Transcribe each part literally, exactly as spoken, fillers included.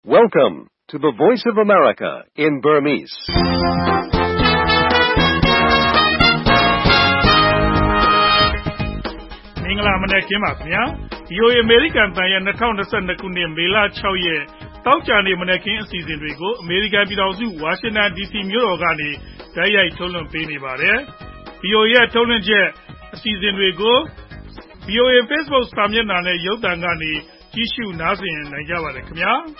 Welcome to the Voice of America in Burmese. ။မင်္ဂလာမနက်ခင်းပါခင်ဗျာ။ ဗွီအိုအေ အမေရိကန်အသံရဲ့၂၀၂၂ခုနှစ်မေလ၆ရက်သောကြာနေ့မနက်ခင်းအစီအစဉ်တွေကိုအမေရိကန်ပြည်ထောင်စုဝါရှင်တန်ဒီစီမြို့တော်ကနေတိုက်ရိုက်ထုတ်လွှင့်ပေးနေပါတယ်။ ဗွီအိုအေရဲ့ထုတ်လွှင့်ချက်အစီအစဉ်တွေကို ဗွီအိုအေ Facebook စာမျက်နှာနဲ့ရုပ်သံကနေကြည့်ရှုနားဆင်နိုင်ကြပါတယ်ခင်ဗျာ။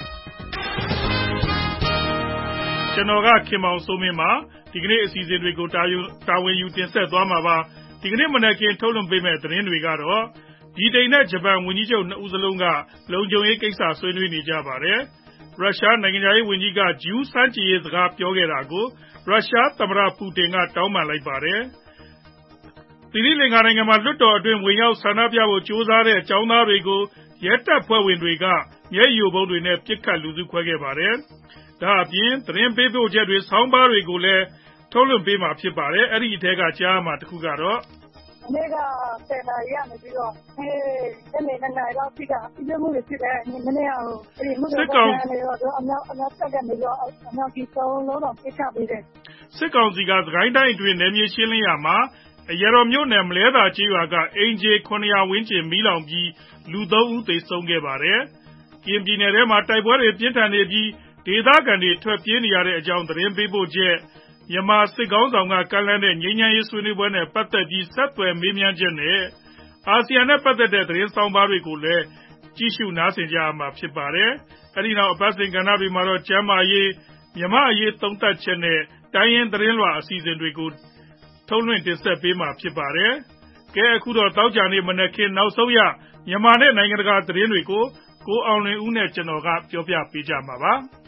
ကျွန်တော်ကခင်မောင်စိုးမင်းပါ။ဒီကနေ့အစီအစဉ်တွေကိုတာဝန်ယူတင်ဆက်သွားမှာပါ။ဒီကနေ့မနက်ခင်းထုတ်လွှင့်ပေးမယ့်သတင်းတွေကတော့ဗြိတိန်နဲ့ဂျပန်ဝန်ကြီးချုပ်နှစ်ဦးစလုံးကလုံခြုံရေးကိစ္စဆွေးနွေးနေကြပါတယ်။ရုရှားနိုင်ငံခြားရေးဝန်ကြီးကဂျူးဆန့်ကျင်ရေးစကားပြောခဲ့တာကိုရုရှားသမ္မတပူတင်ကတောင်းပန်လိုက်ပါတယ်။သီရိလင်္ကာနိုင်ငံမှာလွှတ်တော်အတွင်းဝင်ရောက်ဆန္ဒပြဖို့ကြိုးစားတဲ့ကျောင်းသားတွေကိုရဲတပ်ဖွဲ့ဝင်တွေကမျက်ရည်ယိုဗုံးတွေနဲ့ပစ်ခတ်လူစုခွဲခဲ့ပါတယ်။ဒါအပြင်သတင်းပေးပို့ချက်တွေဆောင်းပါးတွေကိုလည်းထုတ်လွှင့်ပေးမှာဖြစ်ပါတယ်။အဲဒီအထက်ကကြားရမှာတစ်ခုကတော့မနေ့ကဆယ်နာရီကနေပြီးတော့အဲညနေနှစ်နာရီလောက်ထိကပြည့်မှုတွေဖြစ်တယ်။မနေ့ကအဲဒီမှုတွေကနေတော့အမြောက်အမြောက်ဆက်ကနေပြီးတော့အမြောက်ကြီးသုံးလုံးတော့ပြစ်ချပေးတယ်။စစ်ကောင်စီကသခိုင်းတိုင်းအတွင်းနယ်မြေရှင်းလင်းရာမှာအရတော်မြို့နယ်မလဲသာကျေးရွာကအင်ဂျီခုနှစ်ရာဝန်းကျင်မီးလောင်ပြီးလူသုံးဦးသေဆုံးခဲ့ပါတယ်။ကရင်ပြည်နယ်ထဲမှာတိုက်ပွဲတွေပြင်းထန်နေပြီးဒေသခံတွေထွက်ပြေးနေရတဲ့အကြောင်းသတင်းပေးပို့ချက်မြန်မာစစ်ကောင်းဆောင်ကကမ်းလှမ်းတဲ့ငြိမ်းချမ်းရေးဆွေးနွေးပွဲနဲ့ပတ်သက်ပြီးဆက်သွယ်မေးမြန်းချက်နဲ့အာဆီယံနဲ့ပတ်သက်တဲ့သတင်းဆောင်ပါးတွေကိုလည်းကြည့်ရှုနားဆင်ကြရမှာဖြစ်ပါတယ်။အဲဒီနောက်အပတ်စဉ်ကဏ္ဍတွေမှာတော့ကျမ်းမာရေးမြန်မာအရေးသုံးသပ်ချက်နဲ့တိုင်းရင်းသတင်းလွှာအစီအစဉ်တွေကိုထုတ်လွှင့်တင်ဆက်ပေးမှာဖြစ်ပါတယ်။ကဲအခုတော့တောက်ကြနေမနက်ခင်းနောက်ဆုံးရမြန်မာနဲ့နိုင်ငံတကာသတင်းတွေကိုကိုအောင်လွင်ဦးနဲ့ကျွန်တော်ကပြောပြပေးကြမှာပါ။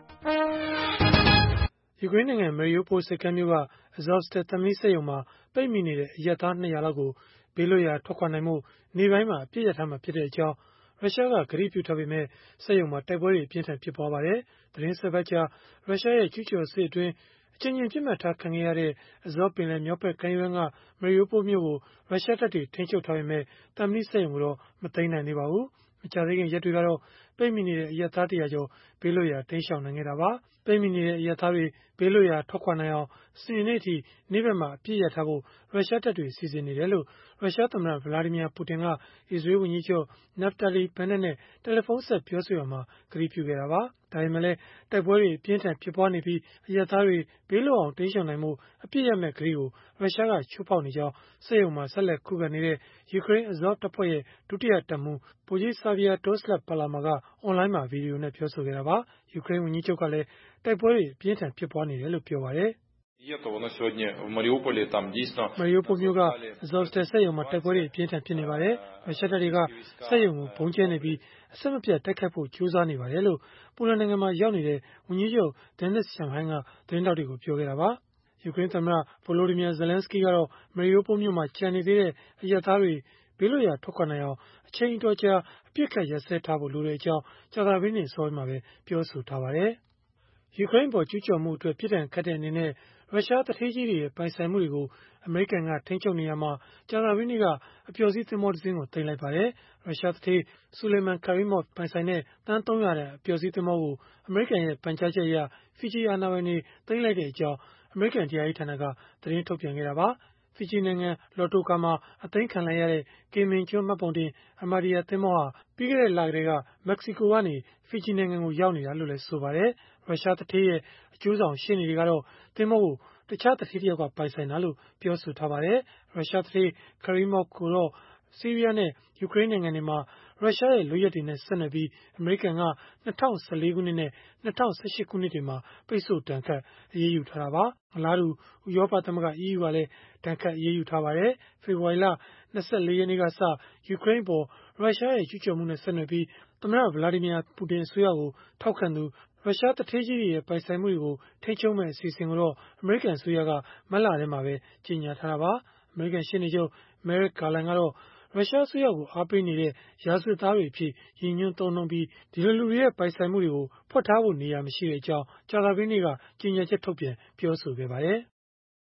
ယူကရိန်းနိုင်ငံမေရီယိုပိုစိတ်ကမ်းမြို့က Azovstal သံမဏိစက်ရုံမှာပိတ်မိနေတဲ့အရပ်သားနှစ်ရာလောက်ကိုဘေးလွတ်ရာထွက်ခွာနိုင်မှုနေ့ပိုင်းမှာအပြည့်ရထားမှာဖြစ်တဲ့အကြောင်းရုရှားကကတိပြုထားပေမဲ့စက်ရုံမှာတိုက်ပွဲတွေအပြင်းထန်ဖြစ်ပွားပါတယ်။သတင်းစပတ်ကြာရုရှားရဲ့ကျူးကျော်စစ်အတွင်းအချင်းချင်းပြစ်မှတ်ထားခံခဲ့ရတဲ့ Azov ပင်လယ်မြောက်ဘက်ကမ်းရိုးတန်းကမေရီယိုပိုမြို့ကိုရုရှားတပ်တွေထိန်းချုပ်ထားပေမဲ့သံမဏိစက်ရုံကိုတော့မသိမ်းနိုင်သေးပါဘူး။မကြာသေးခင်ရက်တွေကတော့ပိတ်မိနေတဲ့အရပ်သားတရာကျော်ဘေးလွတ်ရာတိမ်းရှောင်နိုင်ခဲ့တာပါ။ပိတ်မိနေတဲ့အရပ်သားတွေဘေးလွတ်ရာထွက်ခွာနိုင်အောင်စနေနေ့အထိနေ့ဘက်မှာအပြည့်ရထားဖို့ရုရှားတပ်တွေစီစဉ်နေတယ်လို့ရုရှားသမ္မတဗလာဒီမီယာပူတင်ကအစ္စရေးဝန်ကြီးချုပ်နက်ဖတာလီဘန်နက်နဲ့တယ်လီဖုန်းဆက်ပြောဆိုရာမှာကတိပြုခဲ့တာပါ။ဒါပေမဲ့လည်းတိုက်ပွဲတွေအပြင်းထန်ဖြစ်ပွားနေပြီးအရပ်သားတွေဘေးလွတ်အောင်တိမ်းရှောင်နိုင်မှုအပြည့်ရမဲ့ကတိကိုရုရှားကချိုးဖောက်နေကြောင်းစက်ရုံမှာဆက်လက်ခုခံနေတဲ့ယူကရိန်း Azov တပ်ဖွဲ့ရဲ့ဒုတိယတပ်မှူးဗိုလ်ကြီး Xavier-Toslav Palamar ကအွန်လိုင်းမှာဗီဒီယိုနဲ့ပြောဆိုခဲ့တာပါ။ယူကရိန်းဝန်ကြီးချုပ်ကလည်းတိုက်ပွဲတွေအပြင်းထန်ဖြစ်ပွားနေတယ်လို့ပြောပါတယ်။ မေရီယိုပိုမြို့က Azovstal စက်ရုံမှာတိုက်ပွဲတွေအပြင်းထန်ဖြစ်နေပါတယ်။ရုရှားတပ်တွေကစက်ရုံကိုဗုံးကျဲနေပြီးအဆက်မပြတ်တိုက်ခိုက်ဖို့ကြိုးစားနေပါတယ်လို့ပိုလန်နိုင်ငံမှာရောက်နေတဲ့ဝန်ကြီးချုပ် Denis Shmyhal ကသတင်းထောက်တွေကိုပြောခဲ့တာပါ။ယူကရိန်းသမ္မတ Volodymyr Zelenskyy ကတော့မေရီယိုပိုမြို့မှာကျန်နေသေးတဲ့အရပ်သားတွေဘေးလွတ်ရာထွက်ခွာနိုင်အောင်အချိန်အတော်ကြာအပြစ်ခတ်ရပ်စဲထားဖို့လိုတဲ့အကြောင်းကြာသပတေးနေ့အစောပိုင်းမှာပဲပြောဆိုထားပါတယ်။ယူကရိန်းပေါ်ကျူးကျော်မှုအတွက်ပြစ်ဒဏ်ခတ်တဲ့အနေနဲ့ရုရှားသူဌေးကြီးတွေရဲ့ပိုင်ဆိုင်မှုတွေကိုအမေရိကန်ကထိန်းချုပ်နေရာမှာကြာသပတေးနေ့ကအပျော်စီးသင်္ဘောတစ်စင်းကိုသိမ်းလိုက်ပါတယ်။ရုရှားသူဌေး Suleyman Kerimov ပိုင်ဆိုင်တဲ့သန်းသုံးရာတန်အပျော်စီးသင်္ဘောကိုအမေရိကန်ရဲ့ပန်ကြားချက်အရဖီဂျီအာဏာပိုင်တွေသိမ်းလိုက်တဲ့အကြောင်းအမေရိကန်တရားရေးဌာနကသတင်းထုတ်ပြန်ခဲ့တာပါ။ဖီဂျီနိုင်ငံလော်တိုကာမှာအသိမ်းခံလိုက်ရတဲ့ကေမင်ကျွန်းမှတ်ပုံတင် Amardia သင်္ဘောဟာပြီးခဲ့တဲ့လကတည်းကမက္ကဆီကိုကနေဖီဂျီနိုင်ငံကိုရောက်နေတာလို့လည်းဆိုပါတယ်။ရုရှားသူဌေးရဲ့အကျိုးဆောင်ရှေ့နေတွေကတော့သင်္ဘောကိုတခြားသူဌေးတယောက်ကပိုင်ဆိုင်တာလို့ပြောဆိုထားပါတယ်။ရုရှားသူဌေး Kerimov ကိုတော့ဆီးရီးယားနဲ့ယူကရိန်းနိုင်ငံတွေမှာရုရှားရဲ့လုပ်ရပ်တွေနဲ့ဆက်နွယ်ပြီးအမေရိကန်က၂၀၁၄ခုနှစ်နဲ့၂၀၁၈ခုနှစ်တွေမှာပိတ်ဆို့ဒဏ်ခတ်အရေးယူထားတာပါ။အလားတူဥရောပသမဂ္ဂ အီးယူ ကလည်းဒဏ်ခတ်အရေးယူထားပါတယ်။ဖေဖော်ဝါရီလ၂၄ရက်နေ့ကစယူကရိန်းအပေါ်ရုရှားရဲ့ကျူးကျော်မှုနဲ့ဆက်နွယ်ပြီးသမ္မတဗလာဒီမီယာပူတင်အစိုးရကိုထောက်ခံသူရုရှားသူဌေးကြီးတွေရဲ့ပိုင်ဆိုင်မှုတွေကိုထိန်းချုပ်မယ့်အစီအစဉ်ကိုတော့အမေရိကန်အစိုးရကမတ်လထဲမှာပဲကြေညာထားတာပါ။အမေရိကန်ရှေ့နေချုပ် Merrick Garland ကတော့ရုရှားအစိုးရကိုအားပေးနေတဲ့ရာဇဝတ်သားတွေအဖြစ်ရည်ညွှန်းသုံးနှုန်းပြီးဒီလိုလူတွေရဲ့ပိုင်ဆိုင်မှုတွေကိုဖွက်ထားဖို့နေရာမရှိတဲ့အကြောင်းကြာသပတေးနေ့ကကြေညာချက်ထုတ်ပြန်ပြောဆိုခဲ့ပါတယ်။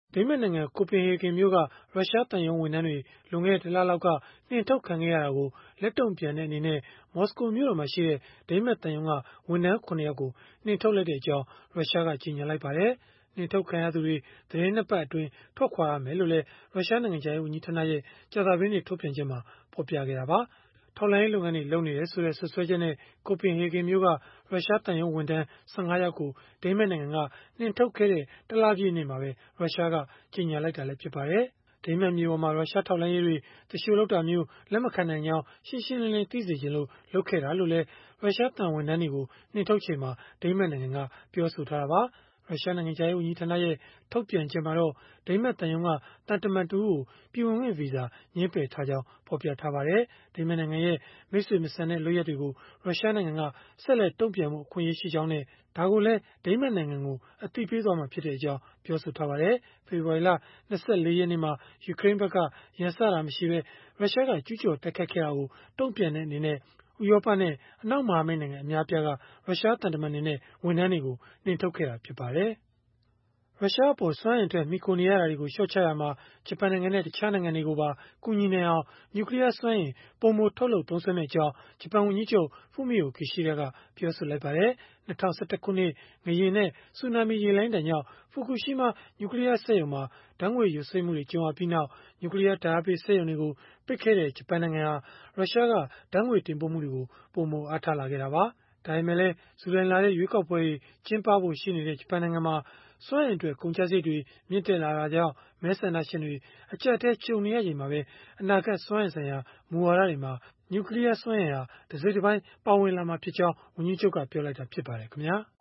ဒိန်းမတ်နိုင်ငံကိုပင်ဟေဂင်မြို့ကရုရှားသံရုံးဝန်ထမ်းတွေလွန်ခဲ့တဲ့တလလောက်ကနှင်ထုတ်ခံခဲ့ရတာကိုလက်တုံ့ပြန်တဲ့အနေနဲ့မော်စကိုမြို့တော်မှာရှိတဲ့ဒိန်းမတ်သံရုံးကဝန်ထမ်းခုနှစ်ယောက်ကိုနှင်ထုတ်လိုက်တဲ့အကြောင်းရုရှားကကြေညာလိုက်ပါတယ်။နှင်ထုတ်ခံရသူတွေသတင်းနှစ်ပတ်အတွင်းထွက်ခွာရမယ်လို့လည်းရုရှားနိုင်ငံခြားရေးဝန်ကြီးဌာနရဲ့ကြာသပတေးနေ့ထုတ်ပြန်ချက်မှာဖော်ပြခဲ့တာပါ။ထောက်လှမ်းရေးလုပ်ငန်းတွေလုပ်နေတယ်ဆိုတဲ့ဆွဆွဲချက်နဲ့ကိုပင်ဟေဂင်မြို့ကရုရှားသံရုံးဝန်ထမ်းဆယ့်ငါးယောက်ကိုဒိန်းမတ်နိုင်ငံကနှင်ထုတ်ခဲ့တဲ့တလပြည့်နေ့မှာပဲရုရှားကကြေညာလိုက်တာလည်းဖြစ်ပါတယ်။ဒိန်းမတ်မြေပေါ်မှာရုရှားထောက်လှမ်းရေးတွေတရှို့လုပ်တာမျိုးလက်မခံနိုင်ကြောင်းရှင်းရှင်းလင်းလင်းသိစေချင်လို့လုပ်ခဲ့တာလို့လည်းရုရှားသံဝန်ထမ်းတွေကိုနှင်ထုတ်ချိန်မှာဒိန်းမတ်နိုင်ငံကပြောဆိုထားတာပါ။ရုရှားနိုင်ငံခြားရေးဝန်ကြီးဌာနရဲ့ထုတ်ပြန်ချက်မှာတော့ဒိန်းမတ်သံရုံးကတန်တမန်တူကိုပြည်ဝင်ခွင့်ဗီဇာညှင်းပယ်ထားကြောင်းဖော်ပြထားပါတယ်။ဒိန်းမတ်နိုင်ငံရဲ့မိတ်ဆွေမဆန်တဲ့လုပ်ရက်တွေကိုရုရှားနိုင်ငံကဆက်လက်တုံ့ပြန်မှုအခွင့်အရေးရှိကြောင်းနဲ့ဒါကိုလည်းဒိန်းမတ်နိုင်ငံကိုအသိပေးသွားမှာဖြစ်ကြောင်းပြောဆိုထားပါတယ်။ဖေဖော်ဝါရီလ၂၄ရက်နေ့မှာယူကရိန်းဘက်ကရန်စတာမရှိဘဲရုရှားကကျူးကျော်တိုက်ခိုက်ခဲ့တာကိုတုံ့ပြန်တဲ့အနေနဲ့ဥရောပနဲ့အနောက်မဟာမိတ်နိုင်ငံအများအပြားကရုရှားသံတမန်တွေနဲ့ဝန်ထမ်းတွေကိုနှင်ထုတ်ခဲ့တာဖြစ်ပါတယ်။ရုရှားအပေါ်စွမ်းအင်အတွက်မှီခိုနေရတာတွေကိုလျှော့ချရာမှာဂျပန်နိုင်ငံနဲ့တခြားနိုင်ငံတွေကိုပါကူညီနိုင်အောင်နျူကလီးယားစွမ်းအင်ပိုမိုထုတ်လုပ်သုံးစွဲမယ့်အကြောင်းဂျပန်ဝန်ကြီးချုပ် Fumio Kishida ကပြောဆိုလိုက်ပါတယ်။၂၀၁၁ခုနှစ်ငလျင်နဲ့ဆူနာမီရေလှိုင်းဒဏ်ကြောင့်ဖူကူရှီးမားနျူကလီးယားစက်ရုံမှာဓာတ်ငွေ့ယိုစိမ့်မှုတွေကြုံရပြီးနောက်နျူကလီးယားဓာတ်အားပေးစက်ရုံတွေကိုပိတ်ခဲ့တဲ့ဂျပန်နိုင်ငံဟာရုရှားကဓာတ်ငွေ့တင်ပို့မှုတွေကိုပိုမိုအားထားလာခဲ့တာပါ။ဒါပေမဲ့လည်းဇူလိုင်လထဲရွေးကောက်ပွဲတွေကျင်းပဖို့ရှိနေတဲ့ဂျပန်နိုင်ငံမှာစွမ်းအင်အတွက်ကုန်ကျစရိတ်တွေမြင့်တက်လာတာကြောင့်မဲဆန္ဒရှင်တွေအကျပ်အတည်းကြုံနေရချိန်မှာပဲအနာဂတ်စွမ်းအင်ဆိုင်ရာမူဝါဒတွေမှာနျူကလီးယားစွမ်းအင်ဟာတစိတ်တပိုင်းပါဝင်လာမှာဖြစ်ကြောင်းဝန်ကြီးချုပ်ကပြောလိုက်တာဖြစ်ပါတယ်ခင်ဗျာ။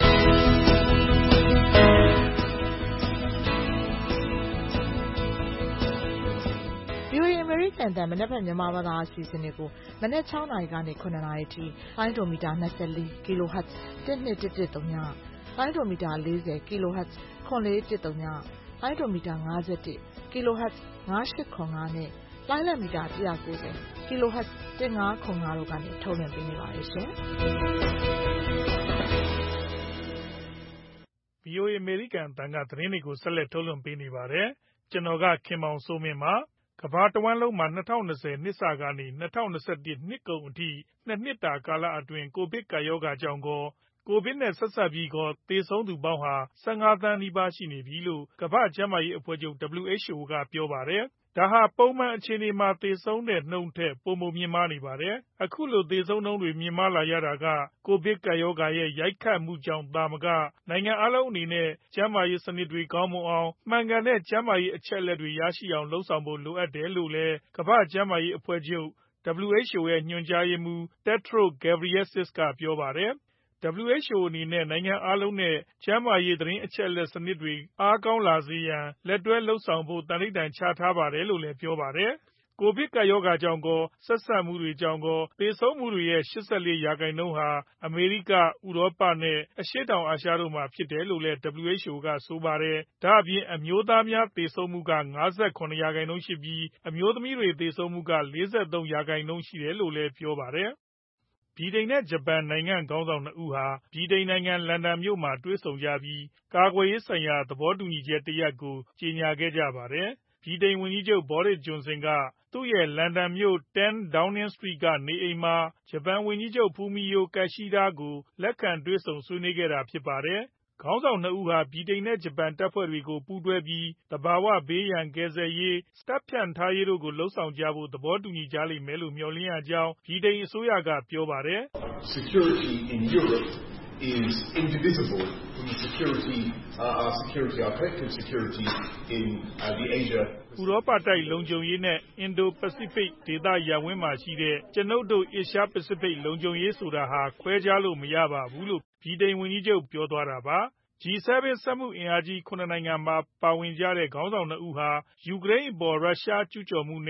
ဗွီအိုအေ အမေရိကန်အသံမနက်ဖြန်မြန်မာဘာသာအစီအစဉ်တွေကိုမနက်၆နာရီကနေခုနှစ်နာရီအထိလိုင်းဒိုမီတာ၂၄ kHz တစ်နှစ်တစ်တစ်သုံးညလိုင်းဒိုမီတာ၄၀ kHz ခွန်လေးတစ်သုံးညလိုင်းဒိုမီတာ၅၁ kHz ၅၈ခွန်၅နဲ့လိုင်းလံမီတာ၁၉၀ kHz ၁၅ခွန်၅တို့ကနေထုတ်လွှင့်ပေးနေပါတယ်ရှင်။ဗွီအိုအေ အမေရိကန်အသံကသတင်းတွေကိုဆက်လက်ထုတ်လွှင့်ပေးနေပါတယ်။ကျွန်တော်ကခင်မောင်စိုးမင်းပါ။ကမ္ဘာတဝန်းလုံးမှာ၂၀၂၀နှစ်စကနေ၂၀၂၁နှစ်ကုန်အထိနှစ်နှစ်တာကာလအတွင်းကိုဗစ်ကပ်ရောဂါကြောင့်ကောကိုဗစ်နဲ့ဆက်စပ်ပြီးကောသေဆုံးသူပေါင်းဟာ၁၅သန်းနီးပါးရှိနေပြီလို့ကမ္ဘာ့ကျန်းမာရေးအဖွဲ့ချုပ် W H O ကပြောပါတယ်။ဒါဟာပုံမှန်အခြေအနေမှာသေဆုံးတဲ့နှုန်းထက်ပိုမိုမြင့်မားနေပါတယ်။အခုလိုသေဆုံးနှုန်းတွေမြင့်မားလာရတာကကိုဗစ်ကပ်ရောဂါရဲ့ရိုက်ခတ်မှုကြောင့်သာမကနိုင်ငံအားလုံးအနေနဲ့ကျန်းမာရေးစနစ်တွေကောင်းမွန်အောင်မှန်ကန်တဲ့ကျန်းမာရေးအချက်အလက်တွေရရှိအောင်လုပ်ဆောင်ဖို့လိုအပ်တယ်လို့လည်းကမ္ဘာ့ကျန်းမာရေးအဖွဲ့ချုပ် W H O ရဲ့ညွှန်ကြားရေးမှူး Tedros Adhanom Ghebreyesus ကပြောပါတယ်။ W H O အနေနဲ့နိုင်ငံအားလုံးနဲ့ကျန်းမာရေးသတင်းအချက်အလက်စနစ်တွေအားကောင်းလာစေရန်လက်တွဲလုပ်ဆောင်ဖို့သန္နိဋ္ဌာန်ချထားပါတယ်လို့လည်းပြောပါတယ်။ကိုဗစ်ကပ်ရောဂါကြောင့်ကောဆက်စပ်မှုတွေကြောင့်ကောသေဆုံးမှုတွေရဲ့၈၄ရာခိုင်နှုန်းဟာအမေရိက၊ဥရောပနဲ့အရှေ့တောင်အာရှတို့မှာဖြစ်တယ်လို့လည်း W H O ကဆိုပါတယ်။ဒါ့အပြင်အမျိုးသားများသေဆုံးမှုက၅၇ရာခိုင်နှုန်းရှိပြီးအမျိုးသမီးတွေသေဆုံးမှုက၄၃ရာခိုင်နှုန်းရှိတယ်လို့လည်းပြောပါတယ်။ဗြိတိန်နဲ့ဂျပန်နိုင်ငံခေါင်းဆောင်နှစ်ဦးဟာဗြိတိန်နိုင်ငံလန်ဒန်မြို့မှာတွေ့ဆုံကြပြီးကာကွယ်ရေးဆိုင်ရာသဘောတူညီချက်တရပ်ကိုကြေညာခဲ့ကြပါတယ်။ဗြိတိန်ဝန်ကြီးချုပ် Boris Johnson ကသူရဲ့လန်ဒန်မြို့ten Downing Street ကနေအိမ်မှာဂျပန်ဝန်ကြီးချုပ် Fumio Kishida ကိုလက်ခံတွေ့ဆုံဆွေးနွေးခဲ့တာဖြစ်ပါတယ်။ခေါင်းဆောင်နှစ်ဦးဟာဗြိတိန်နဲ့ဂျပန်တပ်ဖွဲ့တွေကိုပူးတွဲပြီးသဘာဝဘေးရန်ကယ်ဆယ်ရေး၊တပ်ဖြန့်ထားရေးတို့ကိုလုပ်ဆောင်ကြဖို့သဘောတူကြလိမ့်မယ်လို့မျှော်လင့်ရကြောင်းဗြိတိန်အစိုးရကပြောပါတယ်။ Security in Europe is indivisible from the security, uh, our security, our collective security in uh, the Asia. ဥရောပတိုက်လုံခြုံရေးနဲ့ Indo-Pacific ဒေသရပ်ဝန်းမှာရှိတဲ့ကျွန်ုပ်တို့ Asia Pacific လုံခြုံရေးဆိုတာဟာခွဲခြားလို့မရပါဘူးလို့ဗြိတိန်ဝန်ကြီးချုပ်ပြောသွားတာပါ။ G 7 စက်မှုအင်အားကြီး၇နိုင်ငံမှာပါဝင်ကြတဲ့ခေါင်းဆောင်နှစ်ဦးဟာယူကရိန်းအပေါ်ရုရှားကျူးကျော်မှုနဲ့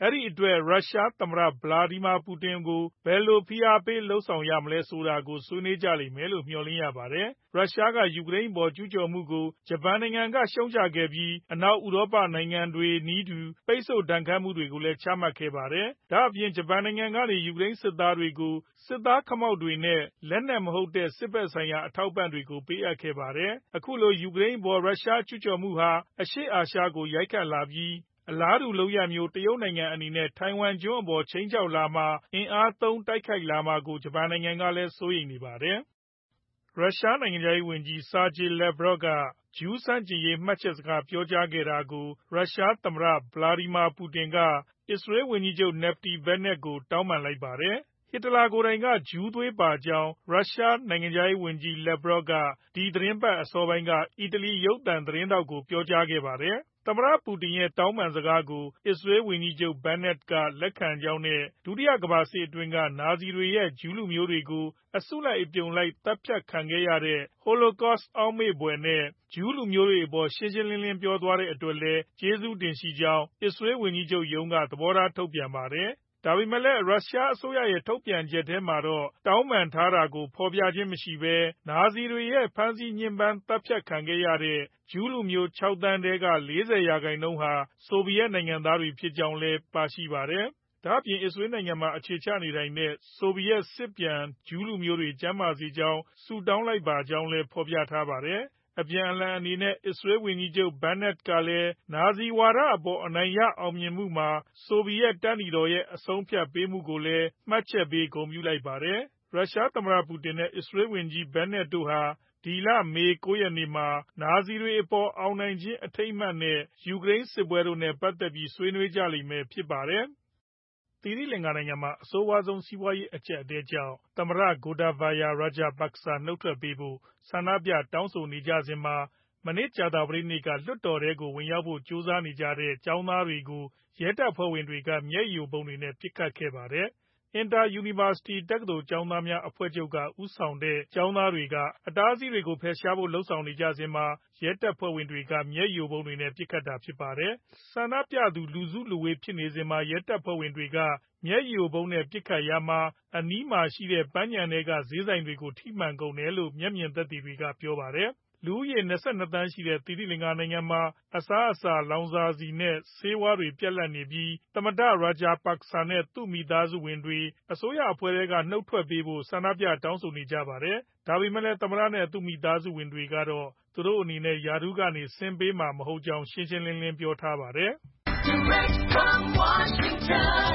အဲ့ဒီအတွက်ရုရှားသမ္မတဗလာဒီမာပူတင်ကိုဘယ်လိုဖိအားပေးလုပ်ဆောင်ရမလဲဆိုတာကိုဆွေးနွေးကြလိမ့်မယ်လို့မျှော်လင့်ရပါတယ်။ရုရှားကယူကရိန်းအပေါ်ကျူးကျော်မှုကိုဂျပန်နိုင်ငံကရှုံချခဲ့ပြီးအနောက်ဥရောပနိုင်ငံတွေနည်းတူပိတ်ဆို့ဒဏ်ခတ်မှုတွေကိုလည်းချမှတ်ခဲ့ပါတယ်။ဒါ့အပြင်ဂျပန်နိုင်ငံကနေယူကရိန်းစစ်သားတွေကိုစစ်သားခမောက်တွေနဲ့လက်နက်မဟုတ်တဲ့စစ်ဘက်ဆိုင်ရာအထောက်အပံ့တွေကိုပေးအပ်ခဲ့ပါတယ်။အခုလိုယူကရိန်းအပေါ်ရုရှားကျူးကျော်မှုဟာအရှေ့အာရှကိုရိုက်ခတ်လာပြီးအလားတူလုပ်ရပ်မျိုးတရုတ်နိုင်ငံအနေနဲ့ထိုင်ဝမ်ကျွန်းအပေါ်ခြိမ်းခြောက်လာမှာအင်အားသုံးတိုက်ခိုက်လာမှာကိုဂျပန်နိုင်ငံကလည်းစိုးရိမ်နေပါတယ်။ရုရှားနိုင်ငံခြားရေးဝန်ကြီး Sergey Lavrov ကဂျူးဆန့်ကျင်ရေးမှတ်ချက်စကားပြောကြားခဲ့တာကိုရုရှားသမ္မတဗလာဒီမာပူတင်ကအစ္စရေးဝန်ကြီးချုပ် Naftali Bennett ကိုတောင်းပန်လိုက်ပါတယ်။ဟစ်တလာကိုယ်တိုင်ကဂျူးသွေးပါကြောင်းရုရှားနိုင်ငံခြားရေးဝန်ကြီး Lavrov ကဒီသီတင်းပတ်အစောပိုင်းကအီတလီရုပ်သံသတင်းထောက်ကိုပြောကြားခဲ့ပါတယ်။သမ္မတပူတင်ရဲ့တောင်းပန်စကားကိုအစ္စရေးဝန်ကြီးချုပ် Bennett ကလက်ခံကြောင်းနဲ့ဒုတိယကမ္ဘာစစ်အတွင်းကနာဇီတွေရဲ့ဂျူးလူမျိုးတွေကိုအစုလိုက်အပြုံလိုက်သတ်ဖြတ်ခံခဲ့ရတဲ့ Holocaust အောက်မေ့ဖွယ်နဲ့ဂျူးလူမျိုးတွေအပေါ်ရှင်းရှင်းလင်းလင်းပြောသွားတဲ့အတွက်လည်းကျေးဇူးတင်ရှိကြောင်းအစ္စရေးဝန်ကြီးချုပ်ရုံးကသဘောထားထုတ်ပြန်ပါတယ်။ဒါပေမဲ့လည်းရုရှားအစိုးရရဲ့ထုတ်ပြန်ချက်ထဲမှာတော့တောင်းပန်ထားတာကိုဖော်ပြခြင်းမရှိဘဲနာဇီတွေရဲ့ဖမ်းဆီးညှဉ်းပန်းသတ်ဖြတ်ခံခဲ့ရတဲ့ဂျူးလူမျိုး၆သန်းထဲက၄ဝရာခိုင်နှုန်းဟာဆိုဗီယက်နိုင်ငံသားတွေဖြစ်ကြောင်းလည်းပါရှိပါတယ်။ဒါ့အပြင်အစ္စရေးနိုင်ငံမှာအခြေချနေထိုင်တဲ့ဆိုဗီယက်စစ်ပြန်ဂျူးလူမျိုးတွေကျန်းမာစေကြောင်းဆုတောင်းလိုက်ပါကြောင်းလည်းဖော်ပြထားပါတယ်။အပြန်အလှန်အနေနဲ့အစ္စရေးဝန်ကြီးချုပ် Bennett ကလည်းနာဇီဝါဒအပေါ်အနိုင်ရအောင်မြင်မှုမှာဆိုဗီယက်တပ်နီတော်ရဲ့အဆုံးအဖြတ်ပေးမှုကိုလည်းမှတ်ချက်ပေးဂုဏ်ပြုလိုက်ပါတယ်။ရုရှားသမ္မတပူတင်နဲ့အစ္စရေးဝန်ကြီး Bennett တို့ဟာဒီလမေ၉ရက်နေ့မှာနာဇီတွေအပေါ်အောင်နိုင်ခြင်းအထိမ်းအမှတ်နဲ့ယူကရိန်းစစ်ပွဲတို့နဲ့ပတ်သက်ပြီးဆွေးနွေးကြလိမ့်မယ်ဖြစ်ပါတယ်။သီရိလင်္ကာနိုင်ငံမှာအဆိုးဝါးဆုံးစီးပွားရေးအကျပ်အတည်းကြောင့်သမ္မတ Gotabaya Rajapaksa နုတ်ထွက်ပေးဖို့ဆန္ဒပြတောင်းဆိုနေကြစဉ်မှာမနေ့ကြာသပတေးနေ့ကလွှတ်တော်ထဲကိုဝင်ရောက်ဖို့ကြိုးစားနေကြတဲ့ကျောင်းသားတွေကိုရဲတပ်ဖွဲ့ဝင်တွေကမျက်ရည်ယိုဗုံးတွေနဲ့ပစ်ခတ်ခဲ့ပါတယ်။ Inter University တက္ကသိုလ်ကျောင်းသားများအဖွဲ့ချုပ်ကဦးဆောင်တဲ့ကျောင်းသားတွေကအတားအဆီးတွေကိုဖယ်ရှားဖို့လုပ်ဆောင်နေကြစဉ်မှာရဲတပ်ဖွဲ့ဝင်တွေကမျက်ရည်ယိုဗုံးတွေနဲ့ပစ်ခတ်တာဖြစ်ပါတယ်။ဆန္ဒပြသူလူစုလူဝေးဖြစ်နေစဉ်မှာရဲတပ်ဖွဲ့ဝင်တွေကမျက်ရည်ယိုဗုံးနဲ့ပစ်ခတ်ရာမှာအနီးမှာရှိတဲ့ပန်းခြံထဲကဈေးဆိုင်တွေကိုထိမှန်ကုန်တယ်လို့မျက်မြင်သက်သေတွေကပြောပါတယ်။လူဦးရေ၂၂သန်းရှိတဲ့သီရိလင်္ကာနိုင်ငံမှာအစားအစာလောင်စာဆီနဲ့ဆေးဝါးတွေပြတ်လပ်နေပြီးသမ္မတ Rajapaksa နဲ့သူ့မိသားစုဝင်တွေအစိုးရအဖွဲ့ထဲကနုတ်ထွက်ပေးဖို့ဆန္ဒပြတောင်းဆိုနေကြပါတယ်။ဒါပေမဲ့လည်းသမ္မတနဲ့သူ့မိသားစုဝင်တွေကတော့သူတို့အနေနဲ့ရာထူးကနေဆင်းပေးမှာမဟုတ်ကြောင်းရှင်းရှင်းလင်းလင်းပြောထားပါတယ်။ Direct from Washington,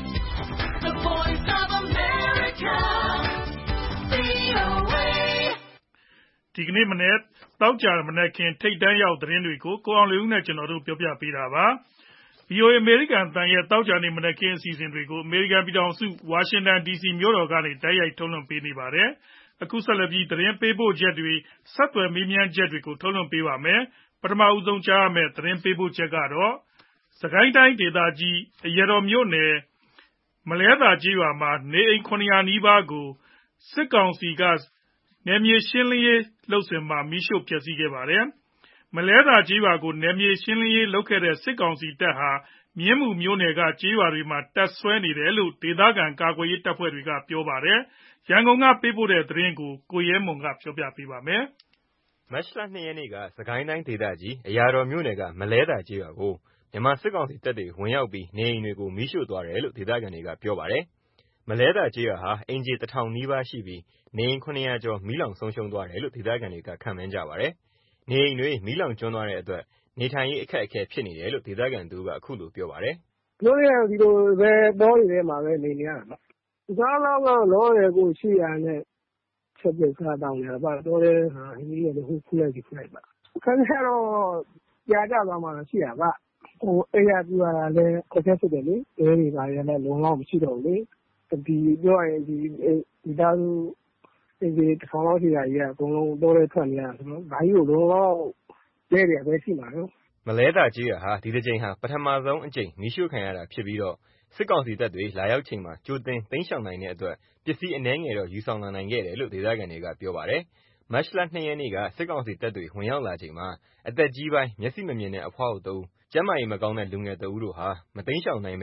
the voice of America, ဗွီအိုအေ ဒီကနေ့မနေ့တောက်ကြမနေ့ခင်ထိတ်တန်းရောက်သတင်းတွေကိုကိုအောင်လေးဦးနဲ့ကျွန်တော်တို့ပြောပြပေးတာပါ။ ဗွီအိုအေအမေရိကန်တန်ရဲ့တောက်ကြနေမနေ့ခင်အစီအစဉ်တွေကိုအမေရိကန်ပြည်ထောင်စုဝါရှင်တန်ဒီစီမြို့တော်ကနေတိုက်ရိုက်ထုတ်လွှင့်ပေးနေပါတယ်။အခုဆက်လက်ပြီးသတင်းပေးပို့ချက်တွေဆက်သွယ်မေးမြန်းချက်တွေကိုထုတ်လွှင့်ပေးပါမယ်။ပထမဦးဆုံးကြားရမယ့်သတင်းပေးပို့ချက်ကတော့စကိုင်းတိုင်းဒေသကြီးအရာတော်မြို့နယ်မလဲသာကျေးရွာမှာနေအိမ်၇ဝဝနီးပါးကိုစစ်ကောင်စီကနယ်မြေရှင်းလင်းရေးလုပ်စဉ်မှာမီးရှို့ဖျက်ဆီးခဲ့ပါတယ်။မလဲသာကျေးရွာကိုနယ်မြေရှင်းလင်းရေးလုပ်ခဲ့တဲ့စစ်ကောင်စီတပ်ဟာမြင်းမူမြို့နယ်ကကျေးရွာတွေမှာတပ်စွဲနေတယ်လို့ဒေသခံကာကွယ်ရေးတပ်ဖွဲ့တွေကပြောပါတယ်။ရန်ကုန်ကပေးပို့တဲ့သတင်းကိုကိုရဲမွန်ကပြောပြပေးပါမယ်။မတ်လ၂ရက်နေ့ကစကိုင်းတိုင်းဒေသကြီးအရာတော်မြို့နယ်ကမလဲသာကျေးရွာကိုမြန်မာစစ်ကောင်စီတပ်တွေဝင်ရောက်ပြီးနေအိမ်တွေကိုမီးရှို့သွားတယ်လို့ဒေသခံတွေကပြောပါတယ်။မလဲသာကျေးရွာဟာအိမ်ခြေတထောင်နီးပါးရှိပြီးနေအိမ်၇ဝဝကျော်မီးလောင်ဆုံးရှုံးသွားတယ်လို့ဒေသခံတွေကခန့်မှန်းကြပါတယ်။နေအိမ်တွေမီးလောင်ကျွမ်းသွားတဲ့အတွက်နေထိုင်ရေးအခက်အခဲဖြစ်နေတယ်လို့ဒေသခံသူကအခုလိုပြောပါတယ်။တို့ရဒီလိုပဲတောတွေထဲမှာပဲနေနေရတာနော်။စားတော့ကလောတယ်ကိုရှိရတဲ့ချက်ပြစားတောင်းနေတာပါတော့တယ်ဟာဒီရလည်းဟိုဖူးလိုက်ဒီဖူးလိုက်ပါ။ခဏတော့ကြာကြသွားမှရှိရပါ။ဟိုအဲ့ရပြရတာလည်းအခက်အခဲဖြစ်တယ်လေ။အဲတွေပါရလည်းလုံးဝမရှိတော့ဘူးလေ။ဒီပြောရင်ဒီဒီသားစုဒီတဖောင်းလောက်ရှိတာကြီးကအကုန်လုံးတော့လဲထွက်နေရဆိုတော့ဘာကြီးကိုလုံးဝလဲတယ်ပဲရှိမှာနော်မလဲသာကြီးရဟာဒီတစ်ချိန်ဟာပထမဆုံးအကြိမ်မီးရှို့ခံရတာဖြစ်ပြီးတော့စစ်ကောင်စီတပ်တွေလာရောက်ချိန်မှာကြိုတင်သိမ်းရှောင်နိုင်တဲ့အတွက်ပစ္စည်းအနှဲငယ်တော့ယူဆောင်လာနိုင်ခဲ့တယ်လို့ဒေသခံတွေကပြောပါတယ်မတ်လ၂ရက်နေ့ကစစ်ကောင်စီတပ်တွေဝင်ရောက်လာချိန်မှာအသက်ကြီးပိုင်းမျက်စိမမြင်တဲ့အဖွားအိုတဦးကျန်းမာရေးမကောင်းတဲ့လူငယ်တဦးတို့ဟာမသိမ်းရှောင်နိုင်ပဲ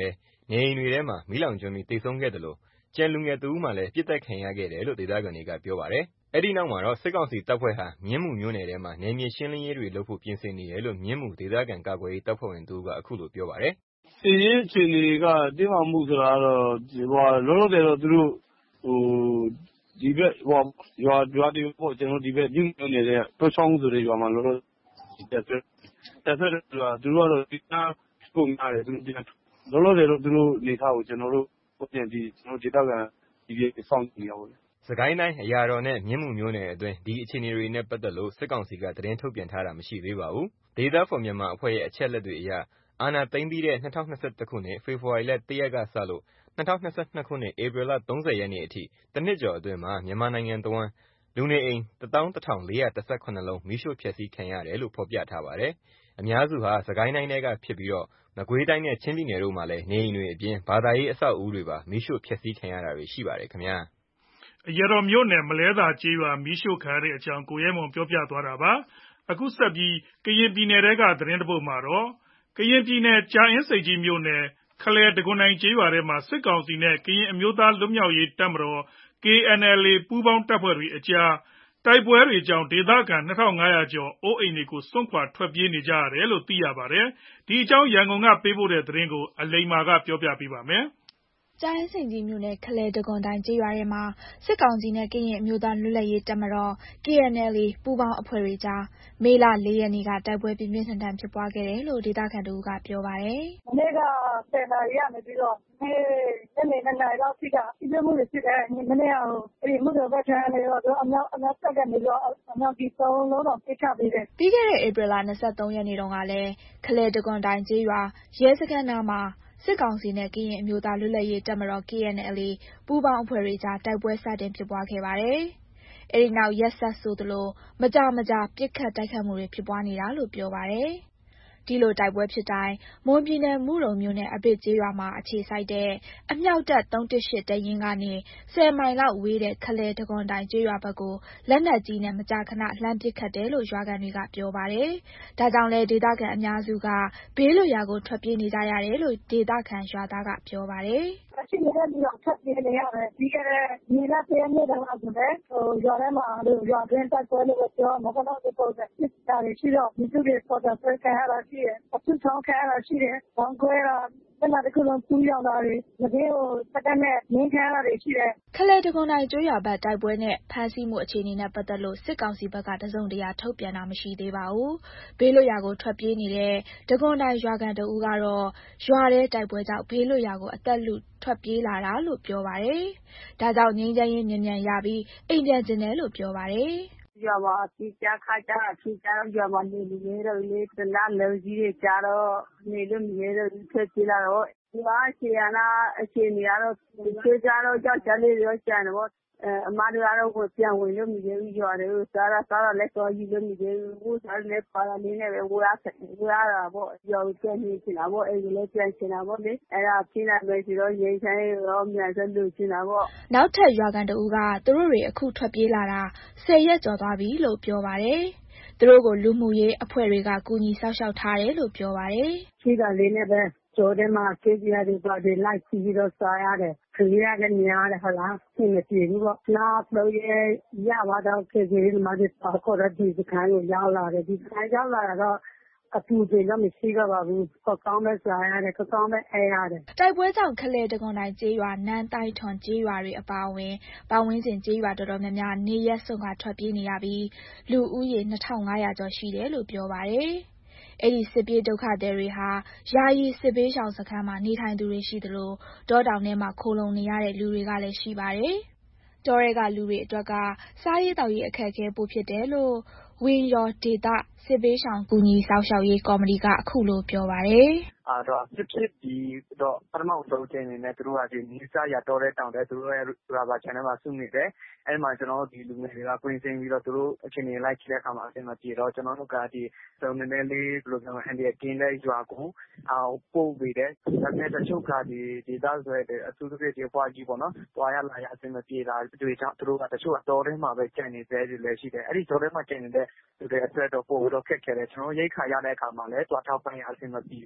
နေအိမ်တွေထဲမှာမီးလောင်ကျွမ်းပြီးသေဆုံးခဲ့သလိုကြံလူငယ်တဦးမှလည်းပစ်သတ်ခံရခဲ့တယ်လို့ဒေသခံတွေကပြောပါတယ်။အဲဒီနောက်မှာတော့စစ်ကောင်စီတပ်ဖွဲ့ဟာမြင်းမူမြို့နယ်ထဲမှာနယ်မြေရှင်းလင်းရေးတွေလုပ်ဖို့ပြင်ဆင်နေတယ်လို့မြင်းမူဒေသခံကာကွယ်ရေးတပ်ဖွဲ့ဝင်တဦးကအခုလိုပြောပါတယ်။စစ်ရေးအခြေအနေကတင်းမာမှုဆိုတာကတော့ဟိုလောလောဆယ်တော့သူတို့ဟိုဒီဘက်ဟိုရွာရွာတွေပေါ့ကျွန်တော်ဒီဘက်မြို့မြို့နယ်တဲ့တော့ချောင်းဆိုတဲ့ရွာမှာလောလောတက်ဆက်တက်ဆက်ဆိုတာသူတို့ကတော့ဒီနာပုံရတယ်သူတို့လောလောဆယ်တော့သူတို့နေထားကိုကျွန်တော်တို့ပြန်ဒီကျွန်တော်ဒေသခံဒီပြေဆောင်နေရပါဘူးစကိုင်းတိုင်းအရာတော်နဲ့မြင်းမူမျိုးနယ်အတွင်းဒီအခြေအနေတွေနဲ့ပတ်သက်လို့စစ်ကောင်စီကသတင်းထုတ်ပြန်ထားတာမရှိသေးပါဘူး။ Data for Myanmar အဖွဲ့ရဲ့အချက်လက်တွေအရအာဏာသိမ်းပြီးတဲ့၂၀၂၁ခုနှစ်ဖေဖော်ဝါရီလတရက်ကစလို့၂၀၂၂ခုနှစ်ဧပြီလ၃၀ရက်နေ့အထိတနှစ်ကျော်အတွင်းမှာမြန်မာနိုင်ငံတဝန်းလူနေအိမ်တသောင်းတထောင်လေးရာ၁၇လုံးမီးရှို့ဖျက်ဆီးခံရတယ်လို့ဖော်ပြထားပါတယ်။အများစုဟာစကိုင်းတိုင်းထဲကဖြစ်ပြီးတော့မကွေးတိုင်းနဲ့ချင်းပြည်နယ်တို့မှာလည်းနေအိမ်တွေအပြင်ဘာသာရေးအဆောက်အဦတွေပါမီးရှို့ဖျက်ဆီးခံရတာတွေရှိပါတယ်ခင်ဗျာ။အရာတော်မြို့နယ်မလဲသာကျေးရွာမီးရှို့ခံရတဲ့အကြောင်းကိုရဲမွန်ပြောပြသွားတာပါ။အခုဆက်ပြီးကရင်ပြည်နယ်ထဲကသတင်းတစ်ပုဒ်မှာတော့ကရင်ပြည်နယ်ကြာအင်းစိတ်ကြီးမြို့နယ်ခလယ်တံခွန်တိုင်ကျေးရွာထဲမှာစစ်ကောင်စီနဲ့ကရင်အမျိုးသားလွတ်မြောက်ရေးတပ်မတော် K N L A ပူးပေါင်းတပ်ဖွဲ့တွေအကြားတိုက်ပွဲတွေကြောင့်ဒေသခံ၂၅၀၀ကျော်အိုးအိမ်တွေကိုစွန့်ခွာထွက်ပြေးနေကြရတယ်လို့သိရပါတယ်။ဒီအကြောင်းရန်ကုန်ကပေးပို့တဲ့သတင်းကိုအလိမ္မာကပြောပြပေးပါမယ်။ကြာအင်းစိန်ကြီးမြို့နယ်ခလယ်တံခွန်တိုင်ကျေးရွာထဲမှာစစ်ကောင်စီနဲ့ကရင်အမျိုးသားလွတ်လပ်ရေးတပ်မတော် K N L A ပူးပေါင်းအဖွဲ့တွေကြားမေလ၄ရက်နေ့ကတိုက်ပွဲပြင်းပြင်းထန်ထန်ဖြစ်ပွားခဲ့တယ်လို့ဒေသခံတို့ကပြောပါတယ်။မနေ့ကဆယ်နာရီကနေပြီးတော့ညနေနှစ်နာရီလောက်ထိကပြင်းမှုတွေဖြစ်တယ်။မနေ့ကအဲဒီမှုတွေဘက်ကနေတော့အမြောက်အမြောက်ဆက်ကနေတော့အမြောက်ကြီးသုံးလုံးတော့ပြစ်ချပေးတယ်။ပြီးခဲ့တဲ့ဧပြီလ၂၃ရက်နေ့တုန်းကလည်းခလယ်တံခွန်တိုင်ကျေးရွာရဲစခန်းနားမှာစစ်ကောင်စီနဲ့ကရင်အမျိုးသားလွတ်လပ်ရေးတပ်မတော် K N L A ပူးပေါင်းအဖွဲ့တွေကြားတိုက်ပွဲစတင်ဖြစ်ပွားခဲ့ပါတယ်။အဲဒီနောက်ရက်ဆက်ဆိုသလိုမကြာမကြာပစ်ခတ်တိုက်ခတ်မှုတွေဖြစ်ပွားနေတာလို့ပြောပါတယ်။ဒီလိုတိုက်ပွဲဖြစ်တိုင်းမွန်ပြည်နယ်မုဒုံမြို့နယ်အဘစ်ကျေးရွာမှာအခြေစိုက်တဲ့အမြောက်တပ်၃၁၈တပ်ရင်းကနေဆယ်မိုင်လောက်ဝေးတဲ့ခလယ်တံခွန်တိုင်ကျေးရွာဘက်ကိုလက်နက်ကြီးနဲ့မကြာခဏလှမ်းပစ်ခတ်တယ်လို့ရွာခံတွေကပြောပါတယ်။ဒါကြောင့်လည်းဒေသခံအများစုကဘေးလွတ်ရာကိုထွက်ပြေးနေကြရတယ်လို့ဒေသခံရွာသားကပြောပါတယ်။ရှိနေတဲ့လူတော်ထွက်ပြေးနေရတယ်ပြီးခဲ့တဲ့ဒီလဆယ်နှစ်တုန်းကဆိုလည်းဟိုရွာထဲမှာရွာတွင်းတိုက်ပွဲလို့ပြောမှာကတော့ဒီပုံစံစစ်တာတွေရှိတော့ဒီသူတွေပေါ်တာဆွဲခံရတာရှိတယ်အထုထောင်းခံရတာရှိတယ်ဘောင်းကွဲတာအဲ့ဒါတခုလုံးပူးရောက်တာတွေမင်းကိုစက်နဲ့ငင်းခံရတာတွေရှိတယ်ခလယ်တံခွန်တိုင်ကျွော်ဘက်တိုက်ပွဲနဲ့ဖမ်းဆီးမှုအခြေအနေနဲ့ပတ်သက်လို့စစ်ကောင်စီဘက်ကတစုံတရာထုတ်ပြန်တာမရှိသေးပါဘူးဘေးလွတ်ရာကိုထွက်ပြေးနေတဲ့တံခွန်တိုင်ရွာကန်တဦးကတော့ရွာထဲတိုက်ပွဲကြောင့်ဘေးလွတ်ရာကိုအသက်လူထွက်ပြေးလာတာလို့ပြောပါတယ်ဒါကြောင့်ငင်းချမ်းရင်မြန်မြန်ရပြီးအိမ်ပြန်ကျင်တယ်လို့ပြောပါတယ်ရွာမှာအကြီးကြားခါကြအကြီးကြားရွာမှာနေနေတော့လေတလားလုံးကြီးတွေကြတော့နေလို့နေတော့ထွက်ပြေးလာတော့ဒီမှာခြေရနာအခြေအနေကတော့ခြေကြတော့ကြောက်ကြလေးရောကျန်တော့အဲအမတို့ကတော့ပြန်ဝင်လို့မရဘူးရွာတွေကိုစားရစားရလက်တော့ယူလို့မရဘူးစားလည်းပါလာနေနဲ့ပဲဝါရဝါရတာပေါ့ရွာကိုပြန်နေချင်တာပေါ့အိမ်ကိုလည်းပြန်ချင်တာပေါ့လေအဲ့ဒါပြင်းလာမယ်ဆိုတော့ရင်ဆိုင်ရောမြန်စလို့ချင်တာပေါ့နောက်ထပ်ရွာကန်တူကသူတို့တွေအခုထွက်ပြေးလာတာဆယ်ရက်ကျော်သွားပြီလို့ပြောပါတယ်သူတို့ကိုလူမှုရေးအဖွဲ့တွေကကူညီဆောက်ရှောက်ထားတယ်လို့ပြောပါတယ်ရှိတာလေးနဲ့ပဲကျော်တယ်မှာကေးကြီးတွေပါတွေလိုက်ပြီးတော့စားရတယ်ခရီးရကများတယ်ဟုတ်လားရှင်းမပြေဘူးပေါ့နောက်တော့ရရပါတော့ကေးကြီးတွေမှာဒီပါခေါ်တဲ့ဒီစခန်းကိုရောက်လာတယ်ဒီစခန်းရောက်လာတော့အပူတွေတော့မရှိတော့ပါဘူး။ကောင်းမဲ့စားရတယ်ကောင်းမဲ့အဲရတယ်။တိုက်ပွဲကြောင့်ခလယ်တံခွန်တိုင်ကျေးရွာနန်းတိုင်းထွန်ကျေးရွာတွေအပါအဝင်ပတ်ဝန်းကျင်ကျေးရွာတော်တော်များများနေရက်စွန့်ခွာထွက်ပြေးနေရပြီးလူဦးရေနှစ်ထောင်ငါးရာကျော်ရှိတယ်လို့ပြောပါတယ်။အဲ့ဒီစစ်ပြေးဒုက္ခသည်တွေဟာယာယီစစ်ဘေးရှောင်စခန်းမှာနေထိုင်သူတွေရှိသလိုတောတောင်ထဲမှာခိုလုံနေရတဲ့လူတွေကလည်းရှိပါတယ်။တောရဲကလူတွေအတွက်ကစားရေးတောက်ရေးအခက်အခဲပိုဖြစ်တယ်လို့ဝင်းရောဒေတာစစ်ဘေးရှောင်ကူညီဆောက်ရှောက်ရေးကော်မတီကအခုလိုပြောပါတယ်။အာတော့ဖြစ်ဖြစ်ပြီးတော့ပထမဆုံးချိန်နေနဲ့သူတို့ကဒီနီးစပ်ရတော့တဲ့တောင်တဲ့သူတို့ရဲ့ရာဘာချန်ထဲမှာစုနေတယ်။အဲ့မှာကျွန်တော်တို့ဒီလူငယ်တွေကကွင်းစင်းပြီးတော့သူတို့အချိန်ကြီးလိုက်ကြည့်တဲ့အခါမှာအဆင်မပြေတော့ကျွန်တော်တို့ကဒီစုံနေနေလေးဘယ်လိုပြောမလဲအန်ဒီကင်းတဲ့ရွာကိုအော်ပို့ပြီးတယ်။ဒါနဲ့တချို့ကဒီဒီသားဆိုတဲ့အထူးသဖြင့်ဒီဘွားကြီးပေါ့နော်။တွားရလာရအဆင်မပြေတာတွေ့ကြောင့်သူတို့ကတချို့ကတော့ထဲမှာပဲကြံနေသေးတယ်လည်းရှိတယ်။အဲ့ဒီတော့ထဲမှာကြံနေတဲ့သူတွေအတွက်တော့ပို့ပြီးတော့ခက်ခဲတယ်ကျွန်တော်ရိတ်ခါရတဲ့အခါမှာလည်းတွားထောက်ပံ့ရအဆင်မပြေဘူးစ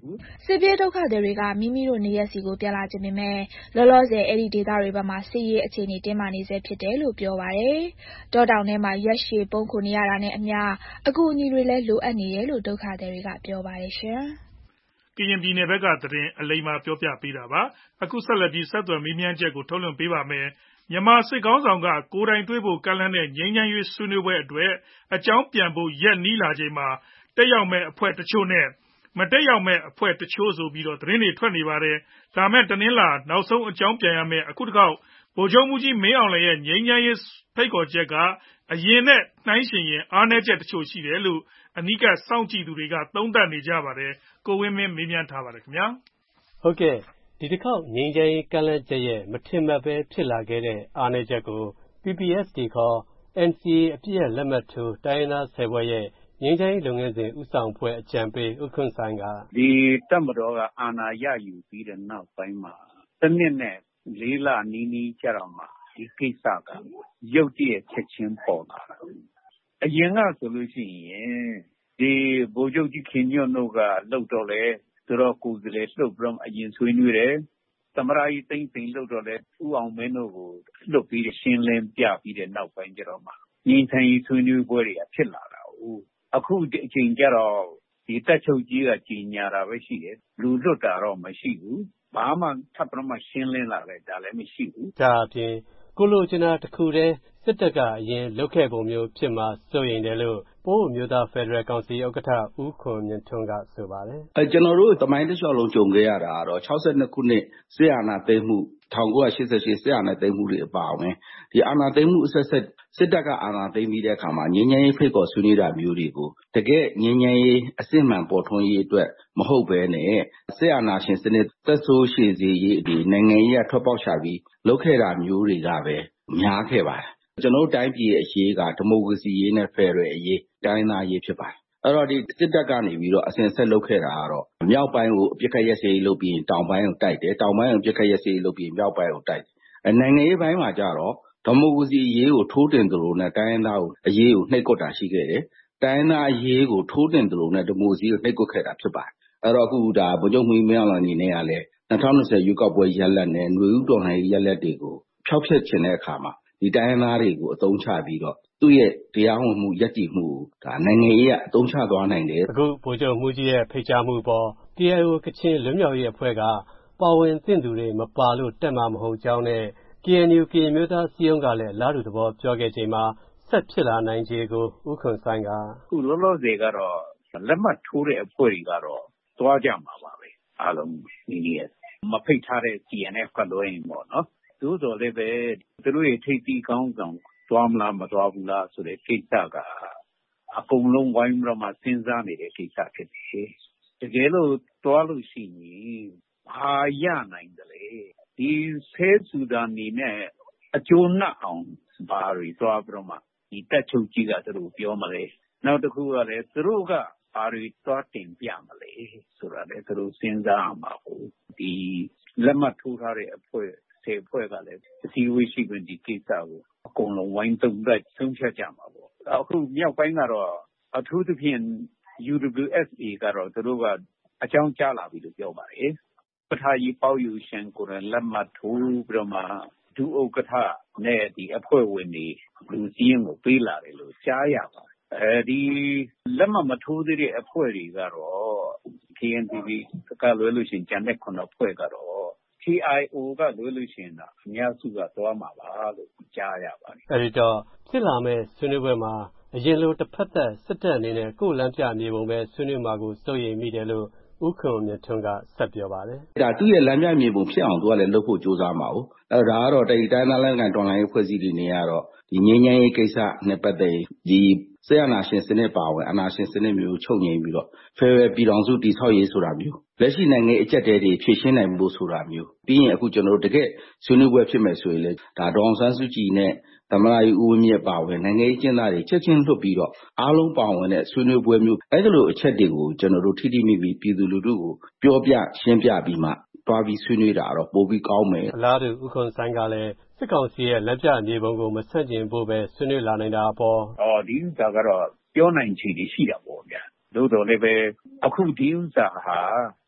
စစ်ပြေးဒုက္ခသည်တွေကမိမိတို့နေရပ်စီကိုပြန်လာချင်ပေမဲ့လောလောဆယ်အဲ့ဒီဒေသတွေဘက်မှာစစ်ရေးအခြေအနေတင်းမာနေဆဲဖြစ်တယ်လို့ပြောပါတယ်။တောတောင်ထဲမှာရက်ရှည်ပုန်းခိုနေရတာနဲ့အမျှအကူအညီတွေလည်းလိုအပ်နေတယ်လို့ဒုက္ခသည်တွေကပြောပါတယ်ရှင်။ကရင်ပြည်နယ်ဘက်ကသတင်းအလိမ္မာပြောပြပေးတာပါ။အခုဆက်လက်ပြီးဆက်သွယ်မေးမြန်းချက်ကိုထုတ်လွှင့်ပေးပါမယ်။မြန်မာစစ်ကောင်ဆောင်ကကိုယ်တိုင်တွေ့ဖို့ကမ်းလှမ်းတဲ့ငြိမ်းချမ်းရေးဆွေးနွေးပွဲအတွက်အကြောင်းပြန်ဖို့ရက်နီးလာချိန်မှာတက်ရောက်မဲ့အဖွဲ့တချို့နဲ့မတက်ရောက်မဲ့အဖွဲ့တချို့ဆိုပြီးသတင်းတွေထွက်နေပါတယ်။ဒါမဲ့တနင်္လာနောက်ဆုံးအကြောင်းပြန်ရမယ့်အခုတစ်ခေါက်ဗိုလ်ချုပ်မှူးကြီးမင်းအောင်လှိုင်ရဲ့ငြိမ်းချမ်းရေးဖိတ်ခေါ်ချက်ကအရင်နဲ့နှိုင်းယှဉ်ရင်အားနည်းချက်တချို့ရှိတယ်လို့အနီးကပ်စောင့်ကြည့်သူတွေကသုံးသပ်နေကြပါတယ်။ကိုဝင်းမင်းမေးမြန်းထားပါတယ်ခင်ဗျာ။ဟုတ်ကဲ့ဒီတစ်ခေါက်ငြိမ်းချမ်းရေးကမ်းလှမ်းချက်ရဲ့မထင်မှတ်ပဲဖြစ်လာခဲ့တဲ့အားနည်းချက်ကို ပီ ပီ အက်စ် တီ ခေါ် အန် စီ အေ အပြည့်ရဲ့လက်မှတ်ထိုးတိုင်းရင်းသားဆယ်ဖွဲ့ရဲ့ငြိမ်းချမ်းရေးလုပ်ငန်းစဉ်ဦးဆောင်အဖွဲ့အကြံပေးဦးခွန်ဆိုင်းကဒီတပ်မတော်ကအာဏာရယူပြီးတဲ့နောက်ပိုင်းမှာတစ်နှစ်နဲ့လေးလနီးနီးကြာတော့မှဒီကိစ္စကရုတ်တရက်ချက်ချင်းပေါ်လာတာအရင်ကဆိုလို့ရှိရင်ဒီဗိုလ်ချုပ်ကြီးခင်ညွန့်တို့ကလှုပ်တော့လေသူတို့ကိုယ်စလေလှုပ်ပြီးတော့အရင်ဆွေးနွေးတယ်သမရာကြီးသိမ့်သိမ့်လှုပ်တော့လေဥအောင်မင်းတို့ကိုလှုပ်ပြီးရှင်းလင်းပြပြီးတဲ့နောက်ပိုင်းကျတော့မှငြိမ်းချမ်းရေးဆွေးနွေးပွဲတွေကဖြစ်လာတာဟုတ်အခုအချိန်ကျတော့ဒီတက်ချုပ်ကြီးကကြီးညာတာပဲရှိတယ်လူလွတ်တာတော့မရှိဘူးဘာမှထပ်ပြီးမှရှင်းလင်းလာတယ်ဒါလည်းမရှိဘူးဒါအပြင်ကိုလိုချင်တာတစ်ခုတည်းစစ်တပ်ကအရင်လုပ်ခဲ့ပုံမျိုးဖြစ်မှာစိုးရိမ်တယ်လို့ပိုးမျိုးသားဖက်ဒရယ်ကောင်စီဥက္ကဋ္ဌဦးခွန်မြင့်ထွန်းကဆိုပါတယ်အဲကျွန်တော်တို့တမိုင်းတစ်လျှောက်လုံးကြုံခဲ့ရတာကတော့၆၂ခုနှစ်စစ်အာဏာသိမ်းမှု၁၉၈၈စစ်အာဏာသိမ်းမှုတွေအပါအဝင်ဒီအာဏာသိမ်းမှုအဆက်ဆက်စစ်တပ်ကအာဏာသိမ်းပြီးတဲ့အခါမှာငြိမ်းချမ်းရေးဖိတ်ခေါ်ဆွေးနွေးတာမျိုးတွေကိုတကယ်ငြိမ်းချမ်းရေးအစစ်မှန်ပေါ်ထွန်းရေးအတွက်မဟုတ်ဘဲနဲ့စစ်အာဏာရှင်စနစ်သက်ဆိုးရှည်စေရေးဒီနိုင်ငံရေးအထွက်ပေါက်ရှာပြီးလုပ်ခဲ့တာမျိုးတွေကပဲများခဲ့ပါတယ်ကျွန်တော်တို့တိုင်းပြည်ရဲ့အရေးကဒီမိုကရေစီရေးနဲ့ဖက်ဒရယ်အရေးတိုင်းသားရေးဖြစ်ပါတယ်အဲ့တော့ဒီစစ်တပ်ကနေပြီးတော့အစဉ်ဆက်လုပ်ခဲ့တာကတော့မြောက်ပိုင်းကိုအပြစ်ခတ်ရက်စေးလုပ်ပြီးတောင်ပိုင်းကိုတိုက်တယ်တောင်ပိုင်းကိုပြစ်ခတ်ရက်စေးလုပ်ပြီးမြောက်ပိုင်းကိုတိုက်တယ်အဲနိုင်ငံရေးပိုင်းမှာကြတော့ဒီမိုကရေစီအရေးကိုထိုးတင်သလိုနဲ့တိုင်းရင်းသားကိုအရေးကိုနှိပ်ကွက်တာရှိခဲ့တယ်တိုင်းရင်းသားအရေးကိုထိုးတင်သလိုနဲ့ဒီမိုကရေစီကိုနှိပ်ကွက်ခဲ့တာဖြစ်ပါတယ်အဲ့တော့အခုဒါဗိုလ်ချုပ်မှူးကြီးမင်းအောင်လှိုင်အနေနဲ့ကလည်း၂၀၂၀ရွေးကောက်ပွဲရလဒ်နဲ့ຫນွေဦးတော်လှန်ရေးရလဒ်တွေကိုဖျောက်ဖျက်ခြင်းတဲ့အခါမှာဒီတိုင်းရင်းသားတွေကိုအသုံးချပြီးတော့သူ့ရဲ့တရားဝင်မှုယက်တည်မှုဒါနိုင်ငံရေးကအသုံးချသွားနိုင်တယ်အခုဗိုလ်ချုပ်မှူးကြီးရဲ့ဖိတ်ကြားမှုပေါ် ကေ အိုင် အို ကချင်လွတ်မြောက်ရေးအဖွဲ့ကပါဝင်သင့်သူတွေမပါလို့တက်မှာမဟုတ်ကြောင်းနဲ့ ကေ အန် ယူ ကရင်မျိုးသားစည်းရုံးကလည်းလားတူသဘောပြောခဲ့ချိန်မှာဆက်ဖြစ်လာနိုင်ခြေကိုဦးခွန်ဆိုင်းကအခုလောလောဆယ်ကတော့လက်မှတ်ထိုးတဲ့အဖွဲ့တွေကတော့သွားကြမှာပါပဲအားလုံးဒီနေ့မဖိတ်ထားတဲ့ စီ အန် အက်ဖ် ကလွှဲရင်ပေါ့နော်သို့တော်လည်းပဲသူတို့ရဲ့ထိပ်သီးကောင်းဆောင်သွားမလားမသွားဘူးလားဆိုတဲ့ကိစ္စကအကုန်လုံးဝိုင်းပြီးတော့မှစဉ်းစားနေတဲ့ကိစ္စဖြစ်တယ်တကယ်လို့သွားလို့ရှိရင်ဘာရနိုင်တယ်လေဒီဆဲဆူဒန်နေနဲ့အကျိုးနှက်အောင်ဘာတွေသွားပြီးတော့မှဒီတက်ချုပ်ကြီးကသူတို့ပြောမလဲနောက်တစ်ခုကလည်းသူတို့ကဘာတွေသွားတင်ပြမလဲဆိုတာလည်းသူတို့စဉ်းစားအောင်ပါဘူးဒီလက်မှတ်ထိုးထားတဲ့အဖွဲ့ဆယ်ဖွဲ့ကလည်းအစည်းအဝေးရှိပြီးဒီကိစ္စကိုအကုန်လုံးဝိုင်းသုံးသပ်ဆုံးဖြတ်ကြမှာပေါ့အခုမြောက်ပိုင်းကတော့အထူးသဖြင့် ယူ ဒဘလျူ အက်စ် အေ ကတော့သူတို့ကအကြောင်းကြားလာပြီလို့ပြောပါတယ်ပထမကြီးပေါ့ယူရှင်ကိုလက်မှတ်ထိုးပြီးတော့မှဒုဥက္ကဋ္ဌနဲ့ဒီအဖွဲ့ဝင်တွေလူစည်းရုံးကိုပေးလာတယ်လို့ကြားရပါတယ်အဲဒီလက်မှတ်မထိုးသေးတဲ့အဖွဲ့တွေကတော့ ကေ အန် ပီ ပီ ကလွဲလို့ရှိရင်ကျန်တဲ့ခုနှစ်ဖွဲ့ကတော့ ကေ အိုင် အို ကလွဲလို့ရှိရင်တော့အများစုကသွားမှာပါလို့ကြားရပါတယ်အဲဒီတော့ဖြစ်လာမဲ့ဆွေးနွေးပွဲမှာအရင်လိုတစ်ဖက်သက်စစ်တပ်အနေနဲ့ကိုယ်လမ်းပြမြေပုံပဲဆွေးနွေးမှာကိုစိုးရိမ်မိတယ်လို့ဦးခွန်မြင့်ထွန်းကဆက်ပြောပါတယ်ဒါသူ့ရဲ့လမ်းပြမြေပုံဖြစ်အောင်သူကလည်းလုပ်ဖို့ကြိုးစားမှာဟုတ်အဲဒါကတော့တိုင်းတိုင်းသားလမ်းကန်တော်လှန်ရေးဖွဲ့စည်းတွေနေရတော့ဒီငြိမ်းချမ်းရေးကိစ္စနဲ့ပတ်သက်ဒီဆရာနာရှင်စနစ်ပါဝင်အနာရှင်စနစ်မျိုးချုပ်ငြိမ်ပြီးတော့ဖယ်ရယ်ပြည်တော်စုတည်ဆောက်ရေးဆိုတာမျိုးလက်ရှိနိုင်ငံအကျက်တဲတွေဖြည့်ရှင်းနိုင်မှုဆိုတာမျိုးပြီးရင်အခုကျွန်တော်တို့တကယ်ဆွေးနွေးပွဲဖြစ်မယ်ဆိုရင်လေဒါဒေါအောင်ဆန်းစုကြည်နဲ့သမ္မတကြီးဦးဝင်းမြင့်ပါဝင်နိုင်ငံရေးကျင်းသားတွေချက်ချင်းလွတ်ပြီးတော့အားလုံးပါဝင်တဲ့ဆွေးနွေးပွဲမျိုးအဲ့ဒါလိုအချက်တွေကိုကျွန်တော်တို့ထိထိမိမိပြည်သူလူထုကိုပြောပြရှင်းပြပြီးမှတွားပြီးဆွေးနွေးတာတော့ပိုပြီးကောင်းမယ်အလားတူဦးခွန်ဆိုင်းကလည်းစစ်ကောင်စီရဲ့လက်ပြမြေပုံကိုမဆက်ကျင်ဖို့ပဲဆွေးနွေးလာနိုင်တာပေါ့အော်ဒီဥစ္စာကတော့ပြောနိုင်ချေရှိတာပေါ့ဗျာသို့တော်လည်းပဲအခုဒီဥစ္စာဟာ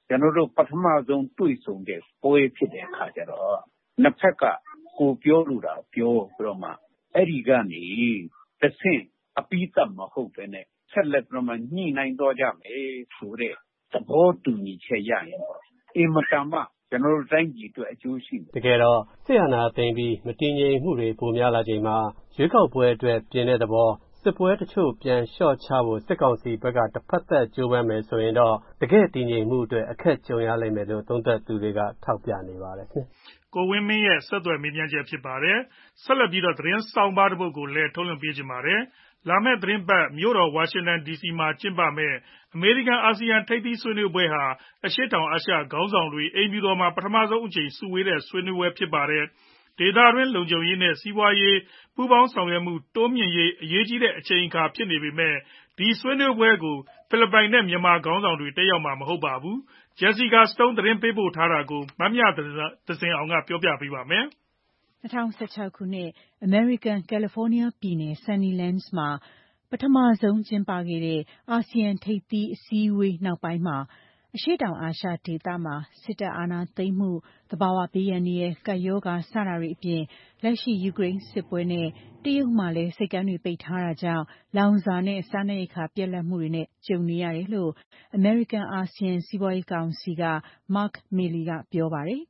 ကျွန်တော်တို့ပထမဆုံးတွေ့ဆုံတဲ့ပွဲဖြစ်တဲ့အခါကျတော့နှစ်ဖက်ကကိုပြောလို့တာပြောပြီးတော့မှအဲ့ဒီကနေတစ်ဆင့်အပိသက်မဟုတ်ပဲနဲ့ဆက်လက်ပြီးမှညှိနှိုင်းတော့ကြမယ်ဆိုတဲ့သဘောတူညီချက်ရရင်ပေါ့အင်မတန်မှကျွန်တော်တို့တိုင်းပြည်အတွက်အကျိုးရှိတယ်တကယ်တော့စစ်အာဏာသိမ်းပြီးမတည်ငြိမ်မှုတွေပိုများလာချိန်မှာရွေးကောက်ပွဲအတွက်ပြင်တဲ့သဘောစစ်ပွဲတချို့ပြန်လျှော့ချဖို့စစ်ကောင်စီဘက်ကတစ်ဖက်သက်ကြိုးပမ်းမယ်ဆိုရင်တော့တကယ်တည်ငြိမ်မှုအတွက်အခက်ကြုံရလိမ့်မယ်လို့သုံးသပ်သူတွေကထောက်ပြနေပါတယ်ခင်ဗျကိုဝင်းမင်းရဲ့ဆက်သွယ်မေးမြန်းချက်ဖြစ်ပါတယ်ဆက်လက်ပြီးတော့သတင်းဆောင်ပါတစ်ပုဒ်ကိုလည်းထုတ်လွှင့်ပေးချင်ပါတယ်လာမယ့်သတင်းပတ်မြို့တော်ဝါရှင်တန် ဒီ စီ မှာကျင်းပမယ့်အမေရိကန်အာဆီယံထိပ်သီးဆွေးနွေးပွဲဟာအရှေ့တောင်အာရှခေါင်းဆောင်တွေအိမ်ဖြူတော်မှာပထမဆုံးအကြိမ်စုဝေးတဲ့ဆွေးနွေးပွဲဖြစ်ပါတယ်ဒေသတွင်းလုံခြုံရေးနဲ့စီးပွားရေးပူးပေါင်းဆောင်ရွက်မှုတိုးမြှင့်ရေးအရေးကြီးတဲ့အချိန်အခါဖြစ်နေပေမဲ့ဒီဆွေးနွေးပွဲကိုဖိလစ်ပိုင်နဲ့မြန်မာခေါင်းဆောင်တွေတက်ရောက်မှာမဟုတ်ပါဘူး Jessica Stone သတင်းပေးပို့ထားတာကိုမမြသဇင်အောင်ကပြောပြပေးပါမယ်၂၀၁၆ခုနှစ်အမေရိကန်ကယ်လီဖိုးနီးယားပြည်နယ် Sunnylands မှာပထမဆုံးကျင်းပခဲ့တဲ့အာဆီယံထိပ်သီးအစည်းအဝေးနောက်ပိုင်းမှာအရှေ့တောင်အာရှဒေသမှာစစ်တပ်အာဏာသိမ်းမှုသဘာဝဘေးအန္တရာယ်ကပ်ရောဂါစတာတွေအပြင်လက်ရှိယူကရိန်းစစ်ပွဲနဲ့တရုတ်မှလည်းစိတ်ကမ်းတွေပိတ်ထားတာကြောင့်လောင်စာနဲ့စားနပ်ရိက္ခာပြတ်လတ်မှုတွေနဲ့ကြုံနေရတယ်လို့ American အာဆီယံစီးပွားရေးကောင်စီက Mark Milley ကပြောပါတယ်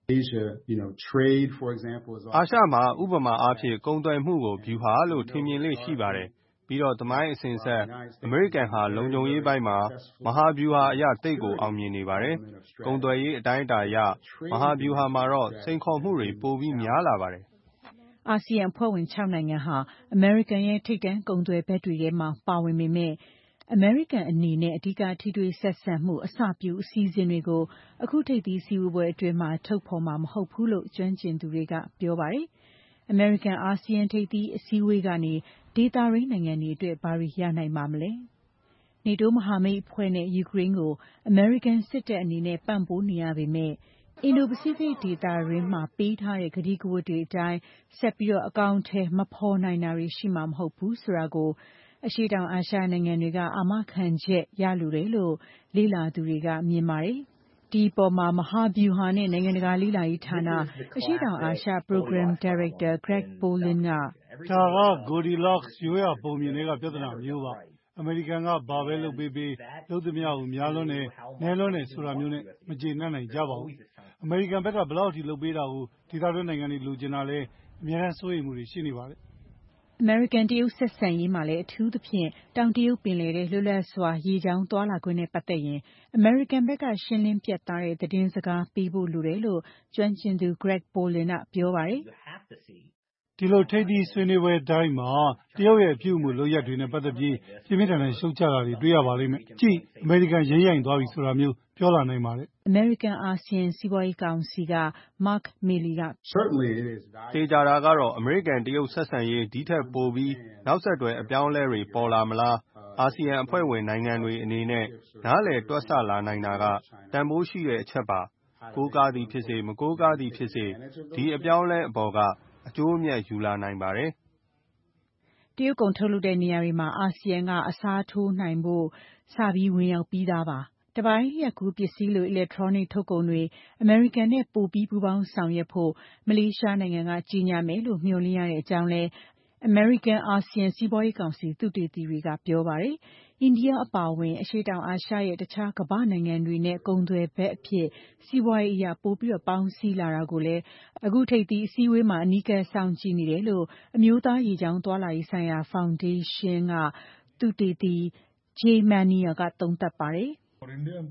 အာရှမှာဥပမာအားဖြင့်ကုန်သွယ်မှုကိုဗျူဟာလို့ထင်မြင်လေ့ရှိပါတယ်ပြီးတော့သမိုင်းအစဉ်ဆက်အမေရိကန်ဟာလုံခြုံရေးပိုင်းမှာမဟာဗျူဟာအရသိပ်ကိုအောင်မြင်နေပါတယ်။ကုန်သွယ်ရေးအတိုင်းအတာအရမဟာဗျူဟာမှာတော့စိန်ခေါ်မှုတွေပိုပြီးများလာပါတယ်။အာဆီယံအဖွဲ့ဝင်၆နိုင်ငံဟာအမေရိကန်ရဲ့ထိပ်တန်းကုန်သွယ်ဘက်တွေထဲမှာပါဝင်ပေမဲ့အမေရိကန်အနေနဲ့အဓိကထိတွေ့ဆက်ဆံမှုအစပြုအစီအစဉ်တွေကိုအခုထိပ်သီးစည်းဝေးပွဲအတွင်းမှာထုတ်ဖော်မှာမဟုတ်ဘူးလို့ကျွမ်းကျင်သူတွေကပြောပါတယ်။ အမေရိကန်အာဆီယံထိပ်သီးအစည်းအဝေးကနေဒေသရင်းနိုင်ငံတွေအတွက်ဘာတွေရနိုင်ပါမလဲ။ နေတိုးမဟာမိတ်အဖွဲ့နဲ့ယူကရိန်းကိုအမေရိကန်စစ်တပ်အနေနဲ့ပံ့ပိုးနေရပေမဲ့အင်ဒိုပစိဖိတ်ဒေသရင်းမှာပေးထားတဲ့ကတိကဝတ်တွေအတိုင်းဆက်ပြီးအကောင်အထည်မဖော်နိုင်တာတွေရှိမှာမဟုတ်ဘူးဆိုတာကိုအရှေ့တောင်အာရှနိုင်ငံတွေကအာမခံချက်ရလိုတယ်လို့လေ့လာသူတွေကမြင်ပါတယ်။ဒီအပေါ်မှာမဟာဗျူဟာနဲ့နိုင်ငံတကာလေ့လာရေးဌာနအရှေ့တောင်အာရှ Program Director Greg Polin ကဒါက Goldilocks ရိုးရာပုံပြင်တွေကပြဿနာမျိုးပါအမေရိကန်ကဘာပဲလုပ်ပေးပေးလုပ်သမျှကိုများလွန်းတယ်နည်းလွန်းတယ်ဆိုတာမျိုးနဲ့မကျေနပ်နိုင်ကြပါဘူးအမေရိကန်ဘက်ကဘလောက်ထိလုပ်ပေးတာကိုဒေသတွင်းနိုင်ငံတွေလိုချင်တာလဲအများအားစိုးရိမ်မှုတွေရှိနေပါတယ်အမေရိကန်တရုတ်ဆက်ဆံရေးမှာလည်းအထူးသဖြင့်တောင်တရုတ်ပင်လယ်ထဲလွတ်လပ်စွာရေကြောင်းသွားလာခွင့်နဲ့ပတ်သက်ရင်အမေရိကန်ဘက်ကရှင်းလင်းပြတ်သားတဲ့သတင်းစကားပေးဖို့လိုတယ်လို့ကျွမ်းကျင်သူ Greg Polin ကပြောပါတယ်ဒီလိုထိပ်သီးဆွေးနွေးပွဲတိုင်းမှာတရုတ်ရဲ့အပြုအမူလုပ်ရက်တွေနဲ့ပတ်သက်ပြီးပြင်းပြင်းထန်ထန်ရှုတ်ချတာတွေတွေ့ရပါလိမ့်မယ်ကြည့်အမေရိကန်ရိမ့်ရိုင်သွားပြီဆိုတာမျိုးပြောလာနိုင်ပါတယ်အမေရိကန်အာဆီယံစီးပွားရေးကောင်စီက Mark Milley ကသေချာတာကတော့အမေရိကန်တရုတ်ဆက်ဆံရေးဒီထက်ပိုပြီးနောက်ဆက်တွဲအပြောင်းအလဲတွေပေါ်လာမလားအာဆီယံအဖွဲ့ဝင်နိုင်ငံတွေအနေနဲ့နားလည်တွက်ဆလာနိုင်တာကတန်ဖိုးရှိတဲ့အချက်ပါကိုးကားသည်ဖြစ်စေမကိုးကားသည်ဖြစ်စေဒီအပြောင်းအလဲအပေါ်ကအကျိုးအမြတ်ယူလာနိုင်ပါတယ်။တရုတ်ကုန်ထုတ်လုပ်တဲ့နေရာတွေမှာအာဆီယံကအစားထိုးနိုင်ဖို့စပြီးဝင်ရောက်ပြီးသားပါ။တပိုင်းလျှပ်ကူးပစ္စည်းလိုအီလက်ထရောနစ်ထုတ်ကုန်တွေအမေရိကန်နဲ့ပိုပြီးပူးပေါင်းဆောင်ရွက်ဖို့မလေးရှားနိုင်ငံကကြေညာမယ်လို့မျှော်လင့်ရတဲ့အကြောင်းလဲအမေရိကန်အာဆီယံစီးပွားရေးကောင်စီသုတေသီတွေကပြောပါတယ်။အိန္ဒိယအပါအဝင်အရှေ့တောင်အာရှရဲ့တခြားကမ္ဘာနိုင်ငံတွေနဲ့ကုန်သွယ်ဘက်အဖြစ်စီးပွားရေးအရာပိုပြီးပေါင်းစည်းလာတာကိုလည်းအခုထိပ်သီးအစည်းအဝေးမှာအနီးကပ်စောင့်ကြည့်နေတယ်လို့အမျိုးသားရေကြောင်းသွားလာရေးဆိုင်ရာဖောင်ဒေးရှင်းကသုတေသီ Jay Manier ကသုံးသပ်ပါတယ်။အိန္ဒိယ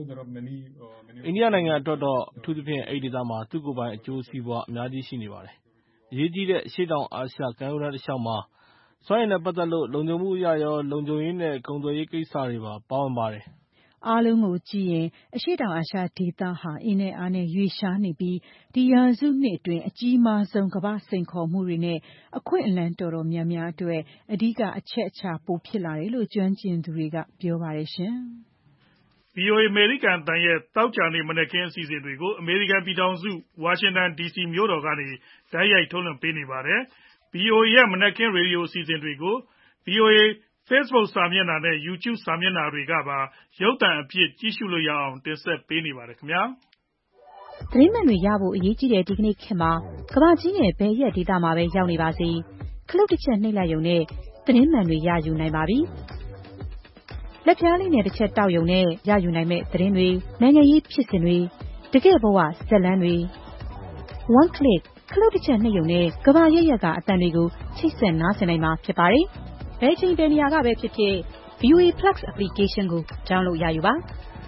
နိုင်ငံအတွက်တော့အထူးသဖြင့်အဲဒီဒေသမှာသူ့ကိုယ်ပိုင်အကျိုးစီးပွားအများကြီးရှိနေပါတယ်။အရေးကြီးတဲ့အရှေ့တောင်အာရှကမ်းရိုးတန်းတစ်လျှောက်မှာစွမ်းအင်နဲ့ပတ်သက်လို့လုံခြုံမှုအရရောလုံခြုံရေးနဲ့ကုန်သွယ်ရေးကိစ္စတွေပါပါဝင်ပါတယ်။အားလုံးကိုကြည့်ရင်အရှေ့တောင်အာရှဒေသဟာအင်နဲ့အားနဲ့ရွေ့လျားနေပြီးဒီရာစုနှစ်အတွင်းအကြီးမားဆုံးကမ္ဘာ့စိန်ခေါ်မှုတွေနဲ့အခွင့်အလမ်းတော်တော်များများအတွက်အဓိကအချက်အချာပိုဖြစ်လာတယ်လို့ကျွမ်းကျင်သူတွေကပြောပါတယ်ရှင်။ဗွီအိုအေ အမေရိကန်အသံရဲ့သောကြာနေ့မနက်ခင်းအစီအစဉ်တွေကိုအမေရိကန်ပြည်ထောင်စုဝါရှင်တန်ဒီစီမြို့တော်ကနေတိုက်ရိုက်ထုတ်လွှင့်ပေးနေပါတယ်။ ဗွီအိုအေရဲ့မနက်ခင်းရေဒီယိုအစီအစဉ်တွေကို ဗွီအိုအေ Facebook စာမျက်နှာနဲ့ YouTube စာမျက်နှာတွေကပါရုပ်သံအဖြစ်ကြည့်ရှုလို့ရအောင်တင်ဆက်ပေးနေပါတယ်ခင်ဗျာသတင်းမှန်တွေရဖို့အရေးကြီးတဲ့ဒီကနေ့ခေတ်မှာကမ္ဘာကြီးနဲ့ဘယ်ရက်ဒေသမှာပဲရောက်နေပါစေခလုတ်တစ်ချက်နှိပ်လိုက်ရုံနဲ့သတင်းမှန်တွေရယူနိုင်ပါပြီလက်ပြားလေးနဲ့တစ်ချက်တောက်ရုံနဲ့ရယူနိုင်မဲ့သတင်းတွေနိုင်ငံရေးဖြစ်စဉ်တွေတကယ့်ဘဝဇာတ်လမ်းတွေ one click ခလုတ်တစ်ချက်နှိပ်ရုံနဲ့ကမ္ဘာရက်ရက်ကအတန်တွေကိုချိတ်ဆက်နားဆင်နိုင်မှာဖြစ်ပါတယ်ဘယ်ချိန်ဘယ်နေရာကပဲဖြစ်ဖြစ် ဗီအိုအေ Plus application ကို download ရယူပါ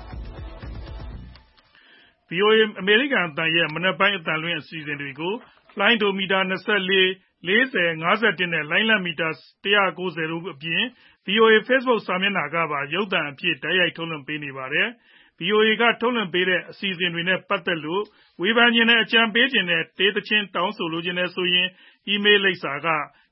ဗီအိုအေ အမေရိကန်အသံရဲ့မနက်ပိုင်းအသံလွှင့်အစီအစဉ်တွေကိုလိုင်းဒိုမီတာ၂၄ ၄၀ ၅၁နဲ့လိုင်းလံမီတာ၁၉၀တို့အပြင် ဗီအိုအေ Facebook စာမျက်နှာကပါရုပ်သံအဖြစ်တိုက်ရိုက်ထုတ်လွှင့်ပေးနေပါတယ်။ ဗီအိုအေကထုတ်လွှင့်ပေးတဲ့အစီအစဉ်တွေနဲ့ပတ်သက်လို့ဝေဖန်ခြင်းနဲ့အကြံပေးခြင်းနဲ့တေးသချင်းတောင်းဆိုလိုခြင်းနဲ့ဆိုရင် email လိပ်စာက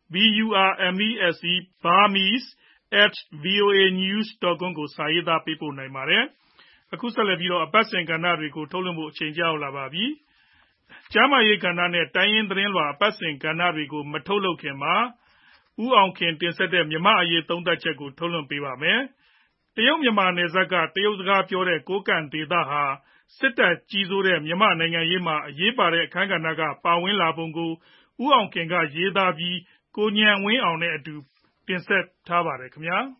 burmese at voanews dot com ကိုစာရေးသားပေးပို့နိုင်ပါတယ်။အခုဆက်လက်ပြီးတော့အပတ်စဉ်ကဏ္ဍတွေကိုထုတ်လွှင့်ဖို့အချိန်ကျရောက်လာပါပြီ။ကျန်းမာရေးကဏ္ဍနဲ့တိုင်းရင်းသတင်းလွှာအပတ်စဉ်ကဏ္ဍတွေကိုမထုတ်လုပ်ခင်မှာဦးအောင်ခင်တင်ဆက်တဲ့မြန်မာအရေးသုံးသပ်ချက်ကိုထုတ်လွှင့်ပေးပါမယ်။တရုတ်မြန်မာနယ်စပ်ကတရုတ်စကားပြောတဲ့ကိုးကန့်ဒေသဟာစစ်တပ်ကြီးစိုးတဲ့မြန်မာနိုင်ငံရေးမှာအရေးပါတဲ့အခန်းကဏ္ဍကပါဝင်လာပုံကိုဦးအောင်ခင်ကရေးသားပြီးကိုဉာဏ်ဝင်းအောင်နဲ့အတူတင်ဆက်ထားပါတယ်ခင်ဗျာ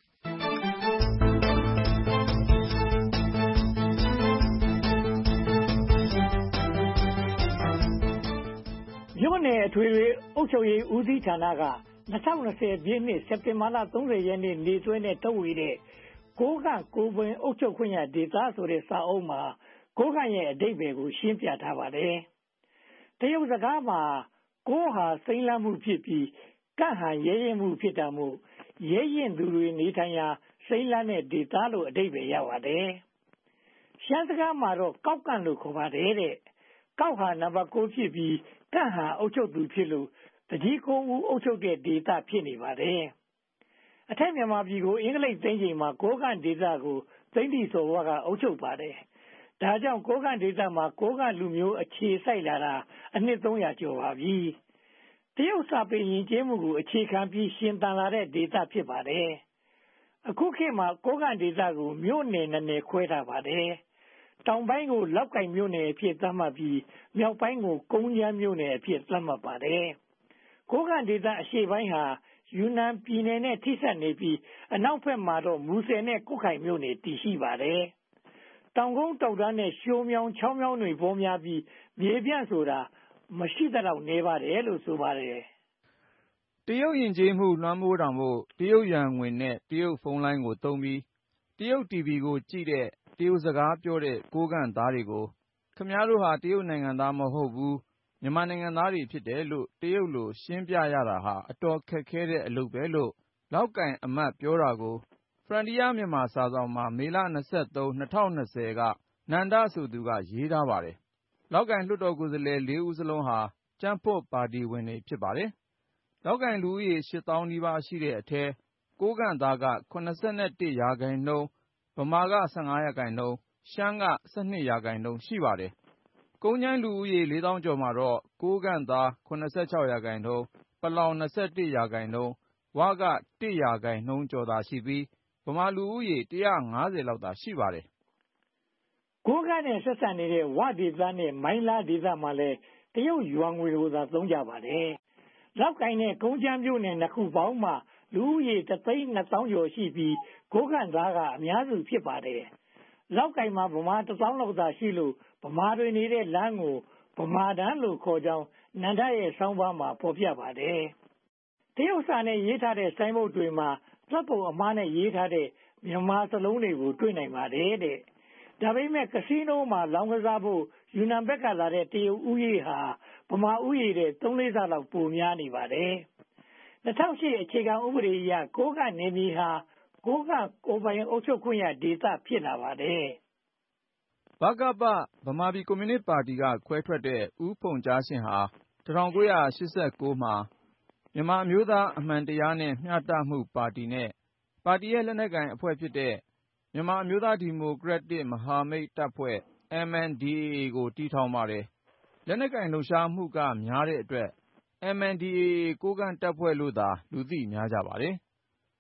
မြို့နယ်အထွေထွေအုပ်ချုပ်ရေးဦးစီးဌာနက၂၀၂၀ပြည့်နှစ်စက်တင်ဘာလ၃၀ရက်နေ့နေ့စွဲနဲ့ထုတ်ဝေတဲ့ကိုးကန့်ကိုယ်ပိုင်အုပ်ချုပ်ခွင့်ရဒေသဆိုတဲ့စာအုပ်မှာကိုးကန့်ရဲ့အဓိပ္ပာယ်ကိုရှင်းပြထားပါတယ်။တရုတ်စကားမှာကိုးဟာစိမ့်လန်းမှုဖြစ်ပြီးကန့်ဟာရဲရင်မှုဖြစ်တာမို့ရဲရင်သူတွေနေထိုင်ရာစိမ့်လန်းတဲ့ဒေသလို့အဓိပ္ပာယ်ရပါတယ်။ရှမ်းစကားမှာတော့ကောက်ကန့်လို့ခေါ်ပါတယ်တဲ့။ကောက်ဟာနံပါတ်၉ဖြစ်ပြီးကန့်ဟာအုပ်ချုပ်သူဖြစ်လို့တကြီးကိုဦးအုပ်ချုပ်တဲ့ဒေသဖြစ်နေပါတယ်။အထက်မြန်မာပြည်ကိုအင်္ဂလိပ်သိမ်းချိန်မှာကိုးကန့်ဒေသကိုသိန်းတီစော်ဘွားကအုပ်ချုပ်ပါတယ်။ဒါကြောင့်ကိုးကန့်ဒေသမှာကိုးကန့်လူမျိုးအခြေစိုက်လာတာအနှစ်သုံးရာကျော်ပါပြီ။တရုတ်စာပေယဉ်ကျေးမှုကိုအခြေခံပြီးရှင်သန်လာတဲ့ဒေသဖြစ်ပါတယ်။အခုခေတ်မှာကိုးကန့်ဒေသကိုမြို့နယ်နှစ်နယ်ခွဲထားပါတယ်။တောင်ပိုင်းကိုလောက်ကိုင်မြို့နယ်အဖြစ်သတ်မှတ်ပြီးမြောက်ပိုင်းကိုကုန်းချမ်းမြို့နယ်အဖြစ်သတ်မှတ်ပါတယ်။ကိုးကန့်ဒေသအရှေ့ပိုင်းဟာယူနန်ပြည်နယ်နဲ့ထိစပ်နေပြီးအနောက်ဘက်မှာတော့မူဆယ်နဲ့ကွတ်ခိုင်မြို့နယ်တည်ရှိပါတယ်။တောင်ကုန်းတောက်တန်းနဲ့ရှိုးမြောင်းချောင်းမြောင်းတွေပေါ်များပြီးမြေပြန့်ဆိုတာမရှိသလောက်နေပါတယ်လို့ဆိုပါတယ်။တရုတ်ယဉ်ကျေးမှုလွှမ်းမိုးတာမို့တရုတ်ယွမ်ငွေနဲ့တရုတ်ဖုန်းလိုင်းကိုသုံးပြီးတရုတ်တီဗီကိုကြည့်တဲ့တရုတ်စကားပြောတဲ့ကိုးကန့်သားတွေကိုခင်ဗျားတို့ဟာတရုတ်နိုင်ငံသားမဟုတ်ဘူးမြန်မာနိုင်ငံသားတွေဖြစ်တယ်လို့တရုတ်လိုရှင်းပြရတာဟာအတော်ခက်ခဲတဲ့အလုပ်ပဲလို့လောက်ကိုင်အမတ်ပြောတာကို Frontier မြန်မာစာစောင်မှာမေလ၂၃ ၂၀၂၀ကနန္ဒဆိုသူကရေးထားပါတယ်။လောက်ကိုင်လွှတ်တော်ကိုယ်စားလှယ်လေးဦးစလုံးဟာကြံ့ဖွံ့ပါတီဝင်တွေဖြစ်ပါတယ်။လောက်ကိုင်လူဦးရေရှစ်သောင်းနီးပါးရှိတဲ့အထဲကိုးကန့်သားက၇၁ရာခိုင်နှုန်းဗမာက၁၅ရာခိုင်နှုန်းရှမ်းက၁၂ရာခိုင်နှုန်းရှိပါတယ်။ကုန်းချမ်းလူဦးရေလေးသောင်းကျော်မှာတော့ကိုးကန့်သား၇၆ရာခိုင်နှုန်းပလောင်၂၁ရာခိုင်နှုန်းဝက၁ရာခိုင်နှုန်းကျော်သာရှိပြီးဗမာလူဦးရေ၁၅၀လောက်သာရှိပါတယ်။ကိုးကန့်နဲ့ဆက်ဆံနေတဲ့ဝဒေသနဲ့မိုင်းလားဒေသမှာလည်းတရုတ်ယွမ်ငွေကိုသာသုံးကြပါတယ်။လောက်ကိုင်နဲ့ကုန်းချမ်းမြို့နယ်နှစ်ခုပေါင်းမှလူဦးရေတစ်သိန်းနှစ်သောင်းကျော်ရှိပြီးကိုးကန့်သားကအများစုဖြစ်ပါတယ်။လောက်ကိုင်မှာဗမာတစ်သောင်းလောက်သာရှိလို့ဗမာတွေနေတဲ့လမ်းကိုဗမာတန်းလို့ခေါ်ကြောင်းနန္ဒရဲ့ဆောင်းပါးမှာဖော်ပြပါတယ်။တရုတ်စာနဲ့ရေးထားတဲ့ဆိုင်းဘုတ်တွေမှာသတ်ပုံအမှားနဲ့ရေးထားတဲ့မြန်မာစလုံးတွေကိုတွေ့နိုင်ပါတယ်တဲ့။ဒါပေမဲ့ကစီနိုမှာလောင်းကစားဖို့ယူနန်ဘက်ကလာတဲ့တရုတ်ဦးရေဟာဗမာဦးရေတဲ့သုံးလေးဆလောက်ပိုများနေပါတယ်။၂၀၀၈အခြေခံဥပဒေအရကိုးကန့်နယ်မြေဟာကိုးကန့်ကိုယ်ပိုင်အုပ်ချုပ်ခွင့်ရဒေသဖြစ်လာပါတယ်။ဗကပဗမာပြည်ကွန်မြူနစ်ပါတီကခွဲထွက်တဲ့ဦးဖုန်ကြားရှင်ဟာ၁၉၈၉မှာမြန်မာအမျိုးသားအမှန်တရားနဲ့မျှတမှုပါတီနဲ့ပါတီရဲ့လက်နက်ကိုင်အဖွဲ့ဖြစ်တဲ့မြန်မာအမျိုးသားဒီမိုကရက်တစ်မဟာမိတ်တပ်ဖွဲ့ M N D A A ကိုတည်ထောင်ပါတယ်။လက်နက်ကိုင်လှုပ်ရှားမှုကများတဲ့အတွက် M N D A A ကိုးကန့်တပ်ဖွဲ့လို့သာလူသိများကြပါတယ်။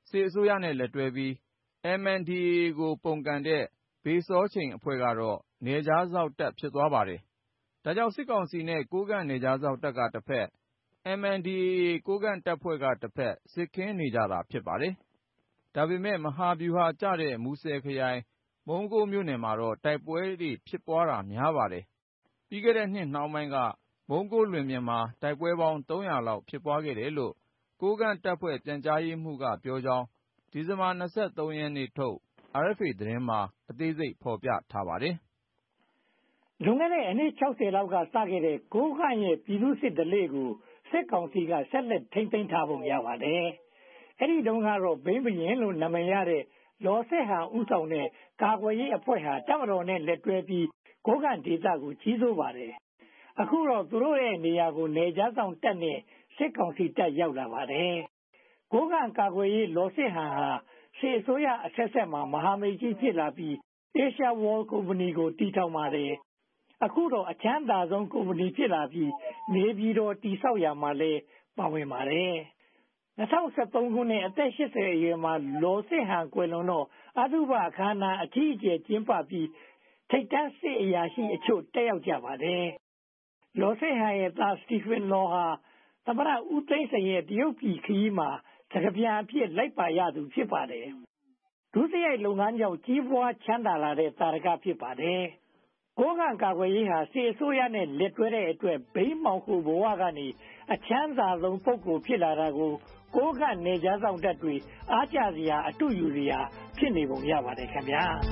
စစ်အစိုးရနဲ့လက်တွဲပြီး အမ် အန် ဒီ အေ ကိုပုန်ကန်တဲ့ဘေစောချိန်အဖွဲ့ကတော့နယ်ခြားစောင့်တပ်ဖြစ်သွားပါတယ်။ ဒါကြောင့်စစ်ကောင်စီနဲ့ကိုးကန့်နယ်ခြားစောင့်တပ်ကတစ်ဖက် အမ် အန် ဒီ အေ ကိုးကန့်တပ်ဖွဲ့ကတစ်ဖက်စစ်ခင်းနေကြတာဖြစ်ပါတယ်။ ဒါပေမဲ့မဟာဗျူဟာကျတဲ့မူဆယ်ခရိုင်မုံးကိုးမြို့နယ်မှာတော့တိုက်ပွဲတွေဖြစ်ပွားတာများပါတယ်။ ပြီးခဲ့တဲ့နှစ်နှောင်းပိုင်းကမုံးကိုးလွင်ပြင်မှာတိုက်ပွဲပေါင်းသုံးရာလောက်ဖြစ်ပွားခဲ့တယ်လို့ကိုးကန့်တပ်ဖွဲ့ပြန်ကြားရေးမှူးကပြောကြောင်းဒီဇင်ဘာလ ၂၃ ရက်နေ့ထုတ် အာအက်ဖ်အေ သတင်းမှာအသေးစိတ်ဖော်ပြထားပါတယ်။ လွန်ခဲ့တဲ့အနှစ် ခြောက်ဆယ် လောက်ကစခဲ့တဲ့ကိုးကန့်ရဲ့ပြည်သူ့စစ်ဓလေ့ကိုစစ်ကောင်စီကဆက်လက်ထိန်းသိမ်းထားပုံရပါတယ်။ အဲဒီတုန်းကတော့ဘိန်းဘုရင်လို့နာမည်ရတဲ့လော်စစ်ဟန်ဦးဆောင်တဲ့ကာကွယ်ရေးအဖွဲ့ဟာတပ်မတော်နဲ့လက်တွဲပြီးကိုးကန့်ဒေသကိုကြီးစိုးပါတယ်။ အခုတော့သူတို့ရဲ့နေရာကိုနယ်ခြားစောင့်တပ်နဲ့စစ်ကောင်စီတပ်ရောက်လာပါတယ်။ ကိုးကန့်ကာကွယ်ရေးလော်စစ်ဟန်ဟာစစ်အစိုးရအဆက်ဆက်မှာမဟာမိတ်ကြီးဖြစ်လာပြီး Asia World ကုမ္ပဏီကိုတည်ထောင်ပါတယ်။ အခုတော့အချမ်းသာဆုံးကုမ္ပဏီဖြစ်လာပြီးနေပြည်တော်တည်ဆောက်ရာမှာလည်းပါဝင်ပါတယ်။ ၂၀၁၃ ခုနှစ်အသက် ရှစ်ဆယ်အရွယ်မှာလော်စစ်ဟန်ကွယ်လွန်တော့အသုဘအခမ်းအနားအကြီးအကျယ်ကျင်းပပြီးထိပ်တန်းစစ်အရာရှိအချို့တက်ရောက်ကြပါတယ်။ လော်စစ်ဟန်ရဲ့သား Stephen Law ဟာသမ္မတဦးသိန်းစိန်ရဲ့တရုတ်ပြည်ခရီးမှာစကားပြန်အဖြစ်လိုက်ပါရသူဖြစ်ပါတယ်။ ဒုစရိုက်လုပ်ငန်းကြောင့်ကြီးပွားချမ်းသာလာတဲ့သာဓကဖြစ်ပါတယ်။ ကိုးကန့်ကာကွယ်ရေးဟာစစ်အစိုးရနဲ့လက်တွဲတဲ့အတွက်ဘိန်းမှောင်ခိုဘဝကနေအချမ်းသာဆုံးပုဂ္ဂိုလ်ဖြစ်လာတာကိုကိုးကန့်နယ်ခြားစောင့်တပ်တွေအားကျစရာအတုယူစရာဖြစ်နေပုံရပါတယ်ခင်ဗျာ။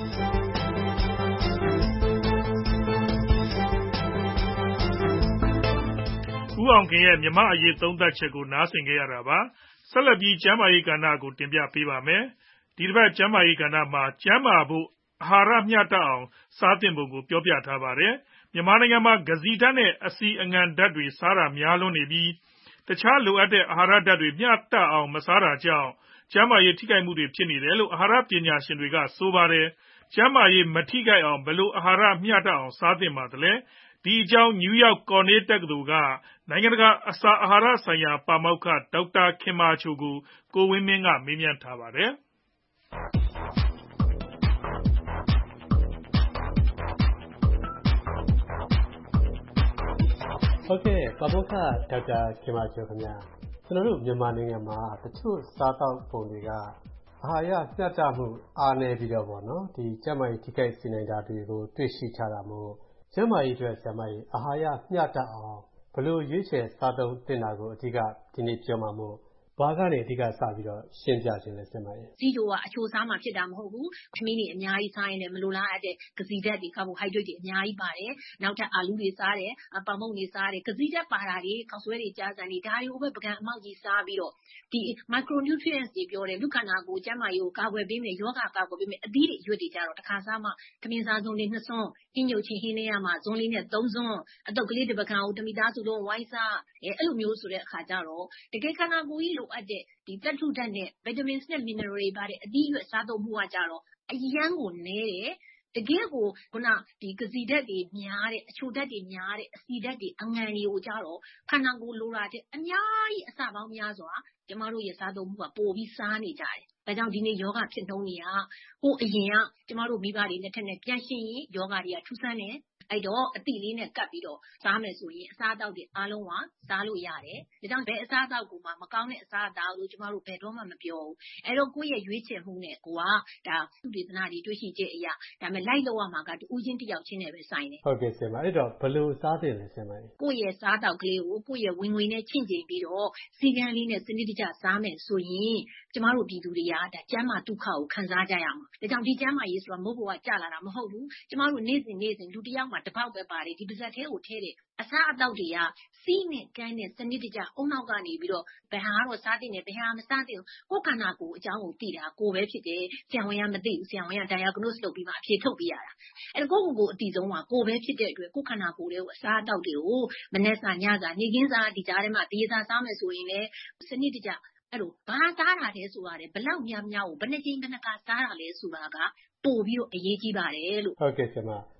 ဦးအောင်ခင်ရဲ့မြန်မာ့အရေးသုံးသပ်ချက်ကိုနားဆင်ကြရတာပါ။ဆက်လက်ပြီးကျန်းမာရေးကဏ္ဍကိုတင်ပြပေးပါမယ်။ဒီတစ်ပတ်ကျန်းမာရေးကဏ္ဍမှာကျန်းမာဖို့အာဟာရမျှတအောင်စားသင့်ပုံကိုပြောပြထားပါတယ်။မြန်မာနိုင်ငံမှာကစီဓာတ်နဲ့အဆီအငံဓာတ်တွေစားတာများလွန်းနေပြီးတခြားလိုအပ်တဲ့အာဟာရဓာတ်တွေမျှတအောင်မစားတာကြောင့်ကျန်းမာရေးထိခိုက်မှုတွေဖြစ်နေတယ်လို့အာဟာရပညာရှင်တွေကဆိုပါတယ်။ကျန်းမာရေးမထိခိုက်အောင်ဘယ်လိုအာဟာရမျှတအောင်စားသင့်ပါသလဲ။ဒီအကြောင်း New York Cornell တက္ကသိုလ်ကနိုင်ငံတကာအစာအာဟာရဆိုင်ရာပါမောက္ခဒေါက်တာခင်မာချိုကိုကိုဝင်းမင်းကမေးမြန်းထားပါတယ်။ဟုတ်ကဲ့ပါမောက္ခဒေါက်တာခင်မာချိုခင်ဗျာကျွန်တော်တို့မြန်မာနိုင်ငံမှာတချို့စားသောက်ပုံတွေကအာဟာရမျှတမှုအားနည်းပြီးတော့ဗောနော်ဒီကျန်းမာရေးထိခိုက်စေနိုင်တာတွေကိုတွေ့ရှိထားတာမို့ကျန်းမာရေးအတွက်ဆရာမကြီးအာဟာရမျှတအောင်ဘယ်လိုရွေးချယ်စားသုံးသင့်တာကိုအဓိကဒီနေ့ပြောမှာမို့ဘာကနေအဓိကစပြီးတော့ရှင်းပြခြင်းလဲဆရာမကြီးစီတိုကအချိုစားမှဖြစ်တာမဟုတ်ဘူးခမင်းတွေအများကြီးစားရင်လည်းမလိုလားအပ်တဲ့ကစီဓာတ်တွေကာဘိုဟိုက်ဒရိတ်တွေအများကြီးပါတယ်နောက်ထပ်အာလူးတွေစားတယ်ပေါင်မုန့်တွေစားတယ်ကစီဓာတ်ပါတာတွေခေါက်ဆွဲတွေကြားစံတွေဒါတွေကိုပဲပကံအမောက်ကြီးစားပြီးတော့ဒီ micronutrients တွေပြောတယ်လူခန္ဓာကိုယ်ကျန်းမာရေးကိုကာကွယ်ပေးမယ်ယောဂကာကွယ်ပေးမယ်အသီးတွေအရွက်တွေကြတော့တစ်ခါစားမှခမင်းစားစုံလေးနှစ်စွန်းဟင်းညုတ်ချင်းဟင်းလေးရမှာဇွန်းလေးနဲ့သုံးစွန်းအတုပ်ကလေးတစ်ပကံကိုတမိသားစုလုံးဝိုင်းစားအဲအဲ့လိုမျိုးဆိုတဲ့အခါကျတော့တကယ်ခန္ဓာကိုယ်ကြီးလိုအပ်တဲ့ဒီသတ္တုဓာတ်နဲ့ vitamins နဲ့ mineral တွေပါတဲ့အသီးအရွက်စားသုံးမှုကကြတော့အရန်ကိုနည်းတယ်တကယ်ကိုခုနဒီကစီဓာတ်တွေများတဲ့အချိုဓာတ်တွေများတဲ့အဆီဓာတ်တွေအငံတွေကိုကြတော့ခန္ဓာကိုယ်လိုတာတဲ့အများကြီးအစပေါင်းများစွာကျမတို့ရဲ့စားသုံးမှုကပိုပြီးစားနေကြတယ်ဒါကြောင့်ဒီနေ့ယောဂဖြစ်နှုန်းတွေကဟိုအရင်ကကျမတို့မိဘတွေလက်ထက်နဲ့ပြန်ရှင်းရင်ယောဂတွေကထူးဆန်းတယ်အဲ့တော့အတိလေးနဲ့ကပ်ပြီးတော့စားမယ်ဆိုရင်အစားအသောက်တွေအားလုံးကစားလို့ရတယ်ဒါကြောင့်ဘယ်အစားအသောက်ကိုမှမကောင်းတဲ့အစားအသောက်လို့ကျမတို့ဘယ်တော့မှမပြောဘူးအဲ့တော့ကိုယ့်ရဲ့ရွေးချယ်မှုနဲ့ကိုကဒါသုတေသနတွေတွေ့ရှိချက်အရာဒါပေမဲ့လိုက်လို့ရမှာကတူးချင်းတစ်ယောက်ချင်းနဲ့ပဲဆိုင်တယ်ဟုတ်ကဲ့ဆရာမအဲ့တော့ဘယ်လိုစားသင့်လဲဆရာမကိုယ့်ရဲ့စားတောက်ကလေးကိုကိုယ့်ရဲ့ဝင်ငွေနဲ့ချင့်ချိန်ပြီးတော့စီကံလေးနဲ့စနစ်တကျစားမယ်ဆိုရင်ကျမတို့ပြည်သူတွေကဒါကျန်းမာဒုက္ခကိုခံစားကြရမှာဒါကြောင့်ဒီကျန်းမာရေးဆိုတာမဟုတ်ဘဝကျလာတာမဟုတ်ဘူးကျမတို့နေ့စဉ်နေ့စဉ်လူတစ်ယောက်မှာတစ်ပေါက်ပဲပါတယ်ဒီပါဇက်သေးကိုထဲတယ်အစားအသောက်တွေကစီးနဲ့ကမ်းနဲ့စနစ်တကျအုံနောက်ကနေပြီးတော့ဘယ်ဟာတော့စားတင်တယ်ဘယ်ဟာမစားတင်ဘူးကိုယ်ခန္ဓာကိုယ်အကြောင်းကိုသိတာကိုယ်ပဲဖြစ်တယ်ဆရာဝန်ကမသိဘူးဆရာဝန်က diagnose လုပ်ပြီးမှအဖြေထုတ်ပေးရတာအဲ့တော့ကိုယ့်ကိုယ်ကိုအတိဆုံးကကိုယ်ပဲဖြစ်တဲ့အတွက်ကိုယ်ခန္ဓာကိုယ်တွေကိုအစားအသောက်တွေကိုမနေ့စာညစာနေ့ခင်းစာဒီကြားထဲမှာဒီစာစားမယ်ဆိုရင်လည်းစနစ်တကျအဲ့လိုဘာစားတာလဲဆိုရတယ်ဘလောက်များများကိုဘယ်နှကြိမ်ဘယ်နှခါစားတာလဲဆိုတာကပို့ပြီးတော့အရေးကြီးပါတယ်လို့ဟုတ်ကဲ့ဆရာမ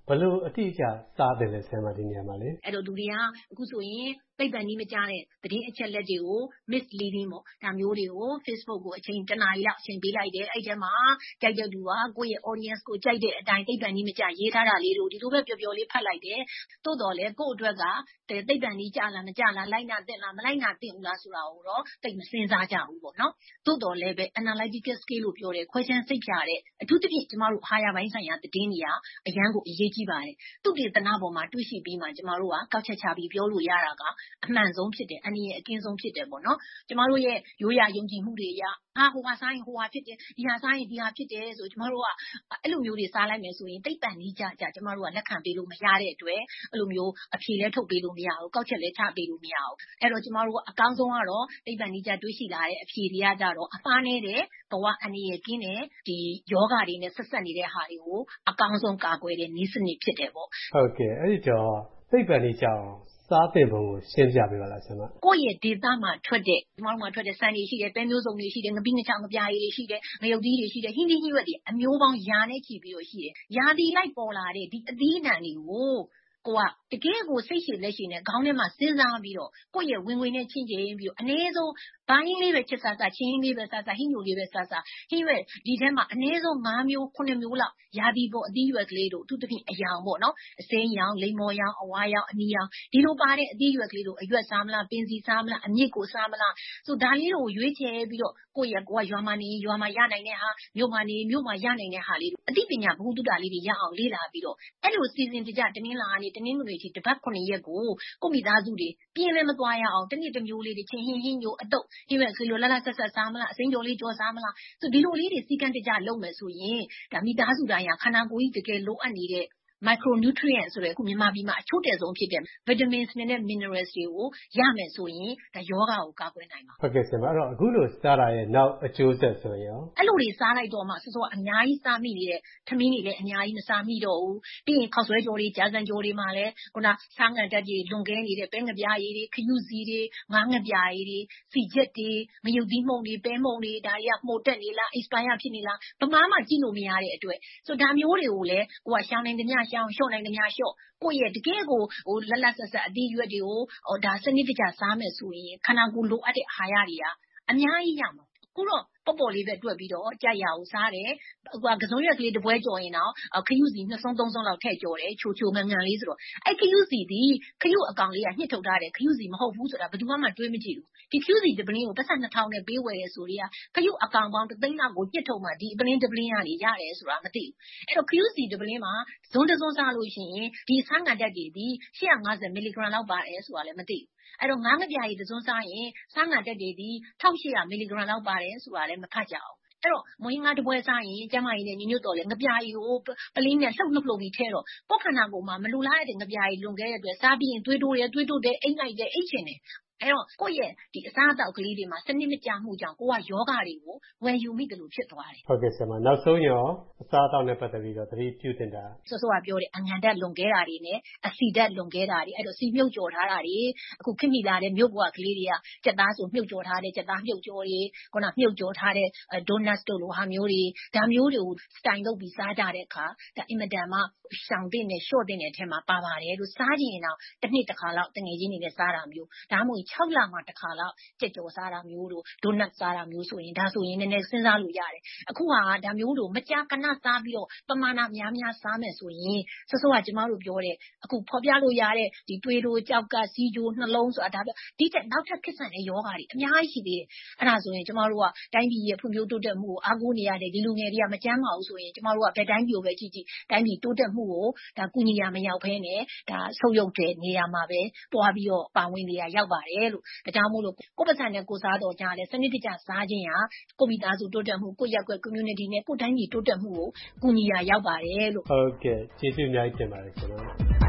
ဘယ်လိုအတိအကျစားတယ်လဲဆရာမဒီနေရာမှာလေအဲ့တော့လူတွေကအခုဆိုရင်သိပ္ပံနည်းမကျတဲ့သတင်းအချက်လက်တွေကို misleading ပေါ့ဒါမျိုးတွေကို Facebook ကိုအချိန်တစ်နာရီလောက်အချိန်ပေးလိုက်တယ်အဲ့ဒီမှာကြိုက်တဲ့လူကကိုယ့်ရဲ့ audience ကိုကြိုက်တဲ့အတိုင်းသိပ္ပံနည်းမကျရေးထားတာလေးတို့ဒီလိုပဲပျော်ပျော်လေးဖတ်လိုက်တယ်တိုးတော်လဲကိုယ့်အတွက်ကသိပ္ပံနည်းကျလားမကျလားလိုက်နာတင်လားမလိုက်နာတင်ဘူးလားဆိုတာကိုတော့သိမစင်စားကြဘူးပေါ့နော်တိုးတော်လဲပဲ analytical skill လို့ပြောတယ် question စိတ်ဖြာတဲ့အထူးသဖြင့်ကျမတို့ဟာရပိုင်းဆိုင်ရာသတင်းတွေကအရန်ကိုအရေးကြီးပါတယ်သူတေသနာပေါ်မှာတွေ့ရှိပြီးမှကျမတို့ကကောက်ချက်ချပြီးပြောလို့ရတာကအမှန်ဆုံးဖြစ်တယ်အနည်းရဲ့အကင်းဆုံးဖြစ်တယ်ပေါ့နော်ကျမတို့ရဲ့ရိုးရာယုံကြည်မှုတွေအရဟာဟိုဟာစားရင်ဟိုဟာဖြစ်တယ်ဒီဟာစားရင်ဒီဟာဖြစ်တယ်ဆိုကျမတို့ကအဲ့လိုမျိုးတွေစားလိုက်မယ်ဆိုရင်သိပ္ပံနည်းကြကြကျမတို့ကလက်ခံပေးလို့မရတဲ့အတွက်အဲ့လိုမျိုးအဖြေလဲထုတ်ပေးလို့မရဘူးကောက်ချက်လဲချပေးလို့မရဘူးအဲ့တော့ကျမတို့ကအကောင်းဆုံးကတော့သိပ္ပံနည်းကြတွေးရှိလာတဲ့အဖြေတွေကကြတော့အမှားနေတဲ့ဘဝအန္တရာယ်ကင်းတဲ့ဒီယောဂတွေနဲ့ဆက်ဆက်နေတဲ့ဟာတွေကိုအကောင်းဆုံးကာကွယ်တဲ့နည်းစနစ်ဖြစ်တယ်ပေါ့ဟုတ်ကဲ့အဲ့ဒီတော့သိပ္ပံနည်းကြအောင်စားတဲ့ဘုံကိုရှင်းပြပေးပါလားဆရာမကိုယ့်ရဲ့ဒေသမှာထွက်တဲ့ဒီမှာမှာထွက်တဲ့စံတွေရှိတယ်ပဲမျိုးစုံတွေရှိတယ်ငပိငချောင်းငပြားရည်တွေရှိတယ်ငရုတ်သီးတွေရှိတယ်ဟင်းသီးဟင်းရွက်တွေအမျိုးပေါင်းရာနဲ့ချီပြီးတော့ရှိတယ်ရာသီလိုက်ပေါ်လာတဲ့ဒီအသီးအနှံတွေကိုကိုကတကယ်ကိုစိတ်ရှည်လက်ရှည်နဲ့ခေါင်းထဲမှာစဉ်းစားပြီးတော့ကိုယ့်ရဲ့ဝင်ငွေနဲ့ချင်းချင်းပြီးတော့အနည်းဆုံးဘာရင်းလေးပဲချက်စားစားချင်းလေးပဲစားစားဟင်းညိုလေးပဲစားစားဟင်းရွက်ဒီထဲမှာအနည်းဆုံး၅မျိုးခုနှစ်မျိုးလောက်ရာသီပေါ်အသီးရွက်ကလေးတို့အထူးသဖြင့်အယောင်ပေါ့နော်အစိမ်းရောင်လိမ္မော်ရောင်အဝါရောင်အနီရောင်ဒီလိုပါတဲ့အသီးရွက်ကလေးတို့အရွက်စားမလားပင်စီစားမလားအမြစ်ကိုစားမလားဆိုဒါလေးတို့ရွေးချယ်ပြီးတော့ကိုယ့်ရဲ့ကိုကရွာမှာနေရွာမှာရနိုင်တဲ့ဟာမြို့မှာနေမြို့မှာရနိုင်တဲ့ဟာလေးတို့အသိပညာဘုဟုတုတလေးတွေရအောင်လေ့လာပြီးတော့အဲ့လိုစီစဉ်ကြကြတနင်္လာနေ့တနင်္ဂနွေတပတ်ခုနှစ်ရက်ကိုကိုမိသားစုတွေပြင်းလည်းမသွားရအောင်တနေ့တစ်မျိုးလေးတွေချင်းဟင်းဟင်းညိုအတုပ်ဒီမဲ့ဆိုလိုလာလာဆက်ဆက်စားမလားအစိမ်းကြော်လေးကြော်စားမလားဆိုဒီလိုလေးတွေစီကံတကြလုပ်မယ်ဆိုရင်ဒါမိသားစုတိုင်းခန္ဓာကိုယ်ကြီးတကယ်လိုအပ်နေတဲ့ micronutrients ဆိုတဲ့အခုမြန်မာပြည်မှာအချို့တဲ့ဆုံးဖြစ်တဲ့ vitamins နဲ့ minerals တွေကိုရမယ်ဆိုရင်ဒါယောဂကိုကာကွယ်နိုင်မှာဟုတ်ကဲ့ဆရာမအဲ့တော့အခုလိုစားတာရဲ့နောက်အကျိုးဆက်ဆိုရင်အဲ့လိုတွေစားလိုက်တော့မှစောစောအများကြီးစားမိနေတဲ့ထမင်းတွေလည်းအများကြီးမစားမိတော့ဘူးပြီးရင်ခောက်ဆွဲကြော်တွေကြာစံကြော်တွေမှာလည်းခုနဆားငံတက်တွေလွန်ကဲနေတဲ့ပဲငပြားရည်တွေခရုစီတွေငါးငပြားရည်တွေစီချက်တွေမယုတ်သီးမှုန့်တွေပဲမှုန့်တွေဒါတွေကမှုတ်တက်နေလား expire ဖြစ်နေလားဗမာမှကြည့်လို့မရတဲ့အတွက်ဆိုဒါမျိုးတွေကိုလည်းကိုကရှောင်းနိုင်သမျှရှောင်းရှော့နိုင်သမျှရှော့ကိုယ့်ရဲ့တကယ်ကိုဟိုလက်လက်ဆက်ဆက်အသီးရွက်တွေကိုဟိုဒါစနစ်တကျစားမယ်ဆိုရင်ခန္ဓာကိုယ်လိုအပ်တဲ့အာဟာရတွေကအများကြီးရမှာခုတော့ပေါ်ပေါ်လေးပဲတွက်ပြီးတော့ကြိုက်ရအောင်စားတယ်ဟိုကကစုံရက်ကလေးတပွဲကြော်ရင်တော့ခရုစီနှစ်ဆုံးသုံးဆုံးလောက်ထည့်ကြော်တယ်ချိုချိုမှန်မှန်လေးဆိုတော့အဲ့ခရုစီဒီခရုအကောင်လေးကညှစ်ထုတ်ထားတယ်ခရုစီမဟုတ်ဘူးဆိုတာဘယ်သူမှတွေးမကြည့်ဘူးဒီခရုစီတပလင်းကိုပတ်စံနှစ်ထောင်နဲ့ပေးဝယ်ရဲဆိုတော့ခရုအကောင်ပေါင်းတစ်သိန်းလောက်ကိုညှစ်ထုတ်မှဒီပလင်းတပလင်းကနေရတယ်ဆိုတာမသိဘူးအဲ့တော့ခရုစီတပလင်းမှာဇွန်းတဇွန်းစားလို့ရှိရင်ဒီဆန်းငံတက်တွေဒီ၈၅၀မီလီဂရမ်လောက်ပါတယ်ဆိုတာလည်းမသိဘူးအဲ့တော့ငါးငပြားရည်တစွန်းစားရင်ဆန်းငံတက်တွေဒီ၁၈၀၀မီလီဂရမ်လောက်ပါတယ်ဆိုတာလည်းမဖတ်ကြအောင်အဲ့တော့မွေးငါတပွဲစားရင်ကျမကြီးနဲ့ညီညွတ်တော်လဲငပြားကြီးကိုပလင်းနဲ့လှုပ်လှုပ်လှုပ်ပြီးထဲတော့ပုတ်ခန္ဓာကိုယ်မှာမလူလားတဲ့ငပြားကြီးလွန်ခဲ့တဲ့အတွက်စားပြီးရင်သွေးတိုးတယ်သွေးတိုးတယ်အိတ်လိုက်တယ်အိတ်ချင်တယ်အဲ့တော့ကိုယ့်ရဲ့ဒီအစားအသောက်ကလေးတွေမှာစနစ်မကျမှုကြောင့်ကိုကယောဂတွေကိုဝယ်ယူမိတယ်လို့ဖြစ်သွားတယ်ဟုတ်ကဲ့ဆရာမနောက်ဆုံးရောအစားအသောက်နဲ့ပတ်သက်ပြီးတော့သတိပြုတင်တာစောစောကပြောတယ်အငံဓာတ်လွန်ခဲ့တာတွေနဲ့အဆီဓာတ်လွန်ခဲ့တာတွေအဲ့တော့စီမြုပ်ကြော်ထားတာတွေအခုခင်မိလာတဲ့မြို့ဘွားကလေးတွေကကြက်သားဆိုမြုပ်ကြော်ထားတဲ့ကြက်သားမြုပ်ကြော်တွေခုနမြုပ်ကြော်ထားတဲ့ဒိုနတ်တို့လိုဟာမျိုးတွေဒါမျိုးတွေကိုစတိုင်လုပ်ပြီးစားကြတဲ့အခါဒါအင်မတန်မှရှောင်တဲ့နဲ့ရှော့တဲ့နဲ့ထဲမှာပါပါတယ်လို့စားကြည့်ရင်တော့တစ်နှစ်တစ်ခါလောက်တငယ်ချင်းတွေနဲ့စားတာမျိုးဒါမှမဟုတ်၆လမှတစ်ခါလောက်ကြက်ကြော်စားတာမျိုးတို့ဒိုနတ်စားတာမျိုးဆိုရင်ဒါဆိုရင်နည်းနည်းစဉ်းစားလို့ရတယ်အခုကဒါမျိုးတို့မကြာခဏစားပြီးတော့ပမာဏများများစားမယ်ဆိုရင်စောစောကကျမတို့ပြောတဲ့အခုဖော်ပြလို့ရတဲ့ဒီတွေးတို့ကြောက်ကစီဂျိုနှလုံးဆိုတာဒါပြဒီတက်နောက်ထပ်ခက်ဆန်တဲ့ယောဂါတွေအများကြီးရှိသေးတယ်အဲ့ဒါဆိုရင်ကျမတို့ကတိုင်းပြည်ရဲ့ဖွံ့ဖြိုးတိုးတက်မှုကိုအားကိုးနေရတဲ့ဒီလူငယ်တွေကမကြမ်းပါဘူးဆိုရင်ကျမတို့ကဘယ်တိုင်းပြည်ကိုပဲကြည့်ကြည့်တိုင်းပြည်တိုးတက်မှုကိုဒါကုညီရမရောက်ဘဲနဲ့ဒါဆုပ်ယုပ်တဲ့နေရာမှာပဲတွားပြီးတော့ပါဝင်နေရရောက်ပါတယ်လို့ဒါကြောင့်မို့လို့ကိုယ်ပတ်စံနဲ့ကိုစားတော့ကြတယ်စနစ်တကျစားခြင်းဟာကိုမိသားစုတိုးတက်မှုကိုရက်ွက် community နဲ့ကိုတိုင်းပြည်တိုးတက်မှုကိုကုညီရရောက်ပါတယ်လို့ဟုတ်ကဲ့ကျေးဇူးအများကြီးတင်ပါတယ်ကျွန်တော်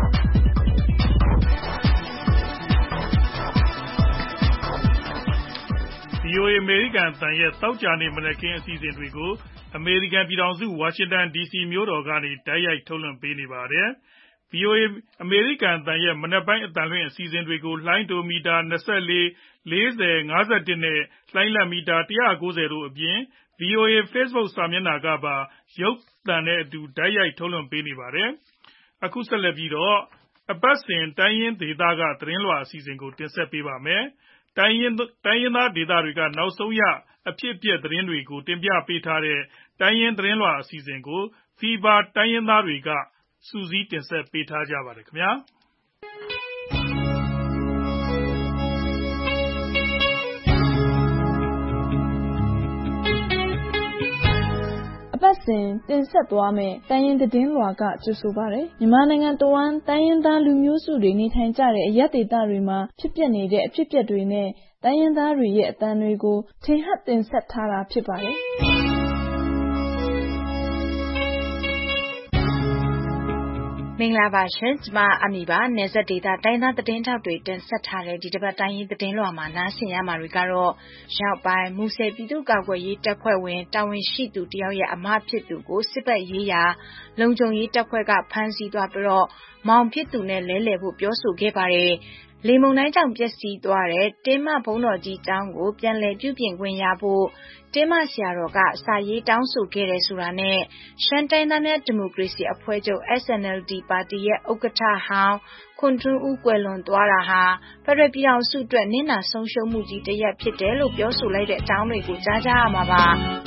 ဗီအိုအေ အမေရိကန်အသံရဲ့သောကြာနေ့မနက်ခင်းအစီအစဉ်တွေကိုအမေရိကန်ပြည်ထောင်စုဝါရှင်တန်ဒီစီမြို့တော်ကနေတိုက်ရိုက်ထုတ်လွှင့်ပေးနေပါတယ်။ ဗီအိုအေ အမေရိကန်အသံရဲ့မနက်ပိုင်းအသံလွှင့်အစီအစဉ်တွေကိုလှိုင်းတိုမီတာ၂၄၊၄၀၊၅၁နဲ့လှိုင်းလတ်မီတာ၁၉၀တို့အပြင် ဗီအိုအေ Facebook စာမျက်နှာကပါရုပ်သံနဲ့အတူတိုက်ရိုက်ထုတ်လွှင့်ပေးနေပါတယ်။အခုဆက်လက်ပြီးတော့အပတ်စဉ်တိုင်းရင်းဒေသကသတင်းလွှာအစီအစဉ်ကိုတင်ဆက်ပေးပါမယ်။တိုင်းရင်းတိုင်းရင်းသားဒေသတွေကနောက်ဆုံးရအဖြစ်အပျက်သတင်းတွေကိုတင်ပြပေးထားတဲ့တိုင်းရင်းသတင်းလွှာအစီအစဉ်ကို Fever တိုင်းရင်းသားတွေကစုစည်းတင်ဆက်ပေးထားကြပါတယ်ခင်ဗျာ။အပတ်စဉ်တင်ဆက်သွားမယ့်တိုင်းရင်းသတင်းလွှာကကြိုဆိုပါရယ်မြန်မာနိုင်ငံတဝန်းတိုင်းရင်းသားလူမျိုးစုတွေနေထိုင်ကြတဲ့အရပ်ဒေသတွေမှာဖြစ်ပျက်နေတဲ့အဖြစ်အပျက်တွေနဲ့တိုင်းရင်းသားတွေရဲ့အသံတွေကိုထင်ဟပ်တင်ဆက်ထားတာဖြစ်ပါတယ်မင်္ဂလာပါရှင်ကျမအမီပါနယ်စပ်ဒေသတိုင်းသားသတင်းထောက်တွေတင်ဆက်ထားတဲ့ဒီတစ်ပတ်တိုင်းရင်းသတင်းလွှာမှာနားဆင်ရမှာတွေကတော့ရောက်ပိုင်းမူဆယ်ပြည်သူ့ကာကွယ်ရေးတပ်ဖွဲ့ဝင်တာဝန်ရှိသူတယောက်ရဲ့အမဖြစ်သူကိုစစ်ဘက်ရေးရာလုံခြုံရေးတပ်ဖွဲ့ကဖမ်းဆီးသွားပြီးတော့မောင်ဖြစ်သူနဲ့လဲလှယ်ဖို့ပြောဆိုခဲ့ပါတယ်လေမုန်တိုင်းကြောင့်ပျက်စီးသွားတဲ့တင်းမဘုံတော်ကြီးကျောင်းကိုပြန်လည်ပြုပြင်ခွင့်ရဖို့တင်းမဆရာတော်ကစာရေးတောင်းဆိုခဲ့တယ်ဆိုတာနဲ့ရှမ်းတိုင်းသားများဒီမိုကရေစီအဖွဲ့ချုပ် S N L D ပါတီရဲ့ဥက္ကဋ္ဌဟောင်းခွန်ထွန်းဦးကွယ်လွန်သွားတာဟာဖက်ဒရယ်ပြည်ထောင်စုအတွက်နစ်နာဆုံးရှုံးမှုကြီးတစ်ရပ်ဖြစ်တယ်လို့ပြောဆိုလိုက်တဲ့အကြောင်းတွေကိုကြားကြရမှာပါ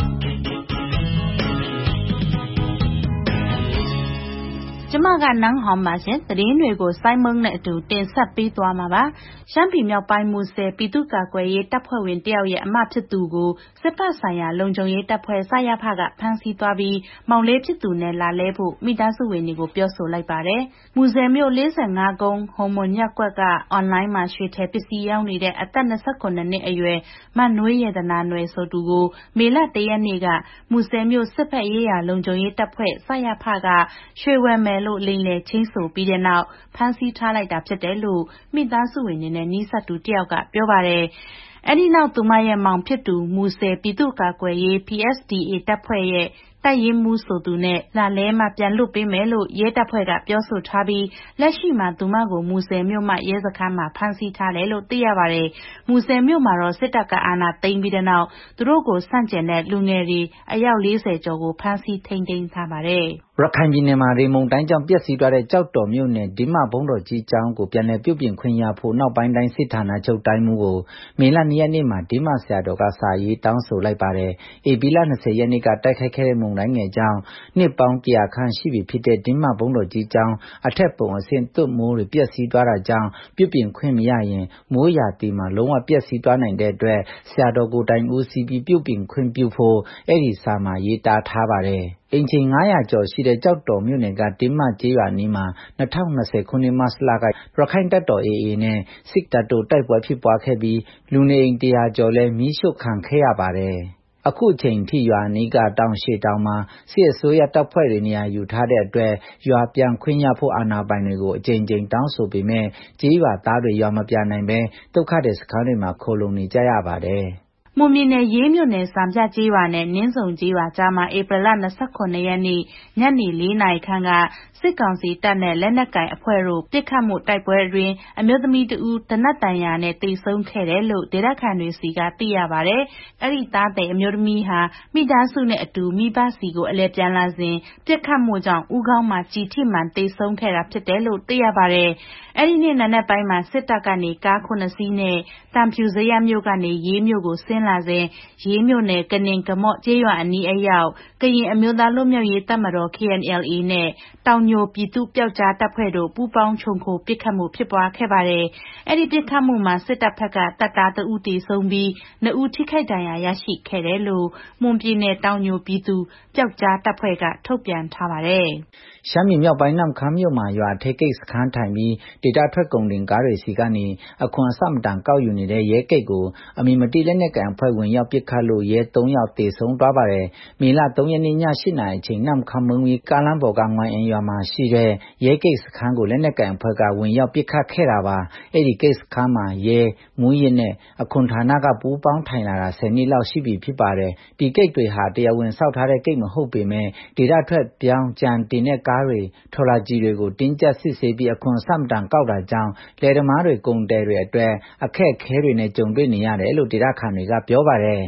ကျမကနန်းဟောင်ပါရှင်သတင်းတွေကိုစိုင်းမုံနဲ့အတူတင်ဆက်ပေးသွားမှာပါရှမ်းပြည်မြောက်ပိုင်းမူဆယ်ပြည်သူ့ကာကွယ်ရေးတပ်ဖွဲ့ဝင်တယောက်ရဲ့အမဖြစ်သူကိုစစ်တပ်ဆိုင်ရာလုံခြုံရေးတပ်ဖွဲ့စရဖကဖမ်းဆီးသွားပြီးမောင်လေးဖြစ်သူနဲ့လာလဲဖို့မိသားစုဝင်တွေကိုပြောဆိုလိုက်ပါတယ်မူဆယ်မြို့၄၅ကုန်းဟုံမွန်ညက်ကွက်ကအွန်လိုင်းမှာရွှေထည်ပစ္စည်းရောင်းနေတဲ့အသက်၂၉နှစ်အရွယ်မနွေးရတနာနွယ်ဆိုသူကိုမေလ၁ရက်နေ့ကမူဆယ်မြို့စစ်ဘက်ရေးရာလုံခြုံရေးတပ်ဖွဲ့စရဖကရွှေဝယ်မယ်လို့လိမ်လည်ချင်းဆိုပြီးတဲ့နောက်ဖမ်းဆီးထားလိုက်တာဖြစ်တယ်လို့မိသားစုဝင်တွေနဲ့နီးစပ်သူတယောက်ကပြောပါတယ်အဲ့ဒီနောက်သူမရဲ့မောင်ဖြစ်သူမူဆယ်ပြည်သူ့ကာကွယ်ရေး P S D A တပ်ဖွဲ့ရဲ့တပ်ရင်းမှုဆိုသူနဲ့လာလဲမှပြန်လွတ်ပေးမယ်လို့ရဲတပ်ဖွဲ့ကပြောဆိုထားပြီးလက်ရှိမှာသူမကိုမူဆယ်မြို့မှာရဲစခန်းမှာဖမ်းဆီးထားတယ်လို့သိရပါတယ်မူဆယ်မြို့မှာတော့စစ်တပ်ကအာဏာသိမ်းပြီးတဲ့နောက်သူတို့ကိုစန့်ကျင်တဲ့လူငယ်တွေအယောက်၄၀ကျော်ကိုဖမ်းဆီးထိန်းသိမ်းထားပါတယ်ရခိုင်ပြည်နယ်မှာရေမုန်တိုင်းကြောင့်ပျက်စီးသွားတဲ့ကြောက်တော်မြို့နယ်ဒီမဘုံတော်ကြီးကျောင်းကိုပြန်လည်ပြုပြင်ခွင့်ရဖို့နောက်ပိုင်းတိုင်းစစ်ဌာနချုပ်တိုင်းမှုကိုမေလ၂ရက်နေ့မှာဒီမဆရာတော်ကစာရေးတောင်းဆိုလိုက်ပါတယ်ဧပြီလ၂၀ရက်နေ့ကတိုက်ခိုက်ခဲ့တဲ့မုန်တိုင်းငယ်ကြောင့်နှစ်ပေါင်းတရာခန့်ရှိပြီဖြစ်တဲ့ဒီမဘုံတော်ကြီးကျောင်းအထက်ပုံအဆင့်သွပ်မိုးတွေပျက်စီးသွားတာကြောင့်ပြုပြင်ခွင့်မရရင်မိုးရာသီမှာလုံးဝပျက်စီးသွားနိုင်တဲ့အတွက်ဆရာတော်ကိုယ်တိုင်ဦးစီးပြီးပြုပြင်ခွင့်ပြုဖို့အဲ့ဒီစာမှာရေးသားထားပါတယ်အင်ချိန်၅ရာကျော်ရှိတဲ့ကြောက်တော်မြို့နယ်ကတင်းမကျေးရွာနီးမှာ၂၀၂၀ခုနှစ်မတ်လကရခိုင်တပ်တော် A A နဲ့စစ်တပ်တို့တိုက်ပွဲဖြစ်ပွားခဲ့ပြီးလူနေအိမ်တရာကျော်လဲမီးရှို့ခံခဲ့ရပါတယ်အခုအချိန်ထိရွာနီးကတောင်ရှေတောင်မှာစစ်အစိုးရတပ်ဖွဲ့တွေနေရာယူထားတဲ့အတွက်ရွာပြန်ခွင့်ရဖို့အာဏာပိုင်တွေကိုအကြိမ်ကြိမ်တောင်းဆိုပေမဲ့ကျေးရွာသားတွေရွာမပြန်နိုင်ပဲဒုက္ခသည်စခန်းတွေမှာခိုလုံနေကြရပါတယ်မွန်ပြည်နယ်ရေးမြို့နယ်စံပြကျေးရွာနဲ့နင်းစုံကျေးရွာကြားမှာဧပြီလ၂၉ရက်နေ့ညနေ၄နာရီခန့်ကစစ်ကောင်စီတပ်နဲ့လက်နက်ကိုင်အဖွဲ့တို့ပစ်ခတ်မှုတိုက်ပွဲအတွင်းအမျိုးသမီးတဦးသေနတ်ဒဏ်ရာနဲ့သေဆုံးခဲ့တယ်လို့ဒေသခံတွေစီကသိရပါတယ်။အဲ့ဒီသားတဲ့အမျိုးသမီးဟာမိသားစုနဲ့အတူမိဘစီကိုအလဲပြန်လာစဉ်ပစ်ခတ်မှုကြောင့်ဦးခေါင်းမှာကြီးထိမှန်သေဆုံးခဲ့တာဖြစ်တယ်လို့သိရပါတယ်။အဲ့ဒီနေ့နံနက်ပိုင်းမှာစစ်တပ်ကနေကားခုနှစ်စီးနဲ့တံဖြူဇရပ်မြို့ကနေရေးမြို့ကိုဆင်းလာစဉ်ရေးမြို့နယ်ကနင်ကမော့ကျေးရွာအနီးအရောက်ကရင်အမျိုးသားလွတ်မြောက်ရေးတပ်မတော် K N L A နဲ့တောင်ညိုပြည်သူ့ပျောက်ကြားတပ်ဖွဲ့တို့ပူးပေါင်းခြုံခိုပစ်ခတ်မှုဖြစ်ပွားခဲ့ပါတယ်။အဲ့ဒီပစ်ခတ်မှုမှာစစ်တပ်ဘက်ကတပ်သားတဦးသေဆုံးပြီးနှစ်ဦးထိခိုက်ဒဏ်ရာရရှိခဲ့တယ်လို့မွန်ပြည်နယ်တောင်ညိုပြည်သူ့ပျောက်ကြားတပ်ဖွဲ့ကထုတ်ပြန်ထားပါတယ်။ရှမ်းပြည်မြောက်ပိုင်းနမ့်ခမ်းမြို့မှာရွာထိပ်ကိတ်စခန်းထိုင်ပြီးဒေတာထွက်ကုန်တင်ကားတွေစီကနေအခွန်အဆမတန်ကောက်ယူနေတဲ့ရဲကိတ်ကိုအမည်မတိလက်နက်ကန်အဖွဲ့ဝင်ရောက်ပစ်ခတ်လို့ရဲ၃ယောက်သေဆုံးသွားပါတယ်။မေလ၃ရက်နေ့ည၈နာရီအချိန်နမ့်ခမ်းမုံကြီးကားလမ်းပေါ်ကငွိုင်အင်ရွာမှာရှိတဲ့ရဲကိတ်စခန်းကိုလက်နက်ကန်အဖွဲ့ကဝင်ရောက်ပစ်ခတ်ခဲ့တာပါ။အဲ့ဒီကိတ်စခန်းမှာရဲမူးယစ်နဲ့အခွန်ဌာနကပူးပေါင်းထိုင်လာတာ၁၀နှစ်လောက်ရှိပြီဖြစ်ပါတယ်။ဒီကိတ်တွေဟာတရားဝင်စောက်ထားတဲ့ကိတ်မဟုတ်ပေမဲ့ဒေတာထွက်ပြောင်းကြံတင်တဲ့ကားတွေထော်လာကြီးတွေကိုတင်းကျပ်စစ်ဆေးပြီးအခွန်အဆမတန်ကောက်တာကြောင့်လယ်သမားတွေကုန်တယ်တွေအတွက်အခက်အခဲတွေနဲ့ကြုံတွေ့နေရတယ်လို့ဒေသခံတွေကပြောပါတယ်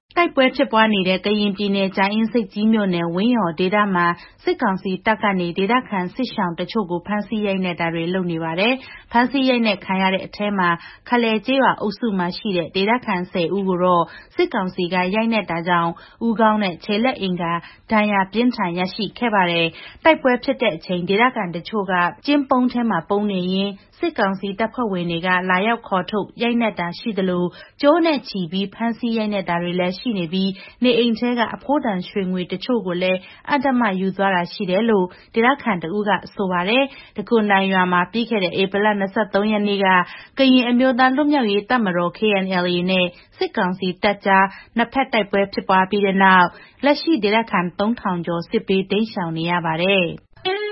တိုက်ပွဲဖြစ်ပွားနေတဲ့ကရင်ပြည်နယ်ကြာအင်းဆိပ်ကြီးမြို့နယ်ဝင်းရော်ဒေသမှာစစ်ကောင်စီတပ်ကနေဒေသခံစစ်ရှောင်တချို့ကိုဖမ်းဆီးရိုက်နှက်တာတွေလုပ်နေပါတယ်။ဖမ်းဆီးရိုက်နှက်ခံရတဲ့အထဲမှာခလယ်ကျေးရွာအုပ်စုမှာရှိတဲ့ဒေသခံဆယ်ဦးကိုတော့စစ်ကောင်စီကရိုက်နှက်တာကြောင့်ဦးခေါင်းနဲ့ခြေလက်အင်္ဂါဒဏ်ရာပြင်းထန်ရရှိခဲ့ပါတယ်။တိုက်ပွဲဖြစ်တဲ့အချိန်ဒေသခံတချို့ကကျင်းပုံးထဲမှာပုန်းနေရင်းစစ်ကောင်စီတပ်ဖွဲ့ဝင်တွေကလာရောက်ခေါ်ထုတ်ရိုက်နှက်တာရှိသလိုကြိုးနဲ့ချီပြီးဖမ်းဆီးရိုက်နှက်တာတွေလည်းရှိနေပြီးနေအိမ်ထဲကအဖိုးတန်ရွှေငွေတချို့ကိုလည်းအတ္တမယူသွားတာရှိတယ်လို့ဒေသခံတဦးကဆိုပါတယ်။တခုနိုင်ရွာမှာပြီးခဲ့တဲ့ဧပြီလ၂၃ရက်နေ့ကကရင်အမျိုးသားလွတ်မြောက်ရေးတပ်မတော် K N L A နဲ့စစ်ကောင်စီတပ်ကြားနှစ်ဖက်တိုက်ပွဲဖြစ်ပွားပြီးတဲ့နောက်လက်ရှိဒေသခံသုံးထောင်ကျော်စစ်ဘေးတိမ်းရှောင်နေရပါတယ်။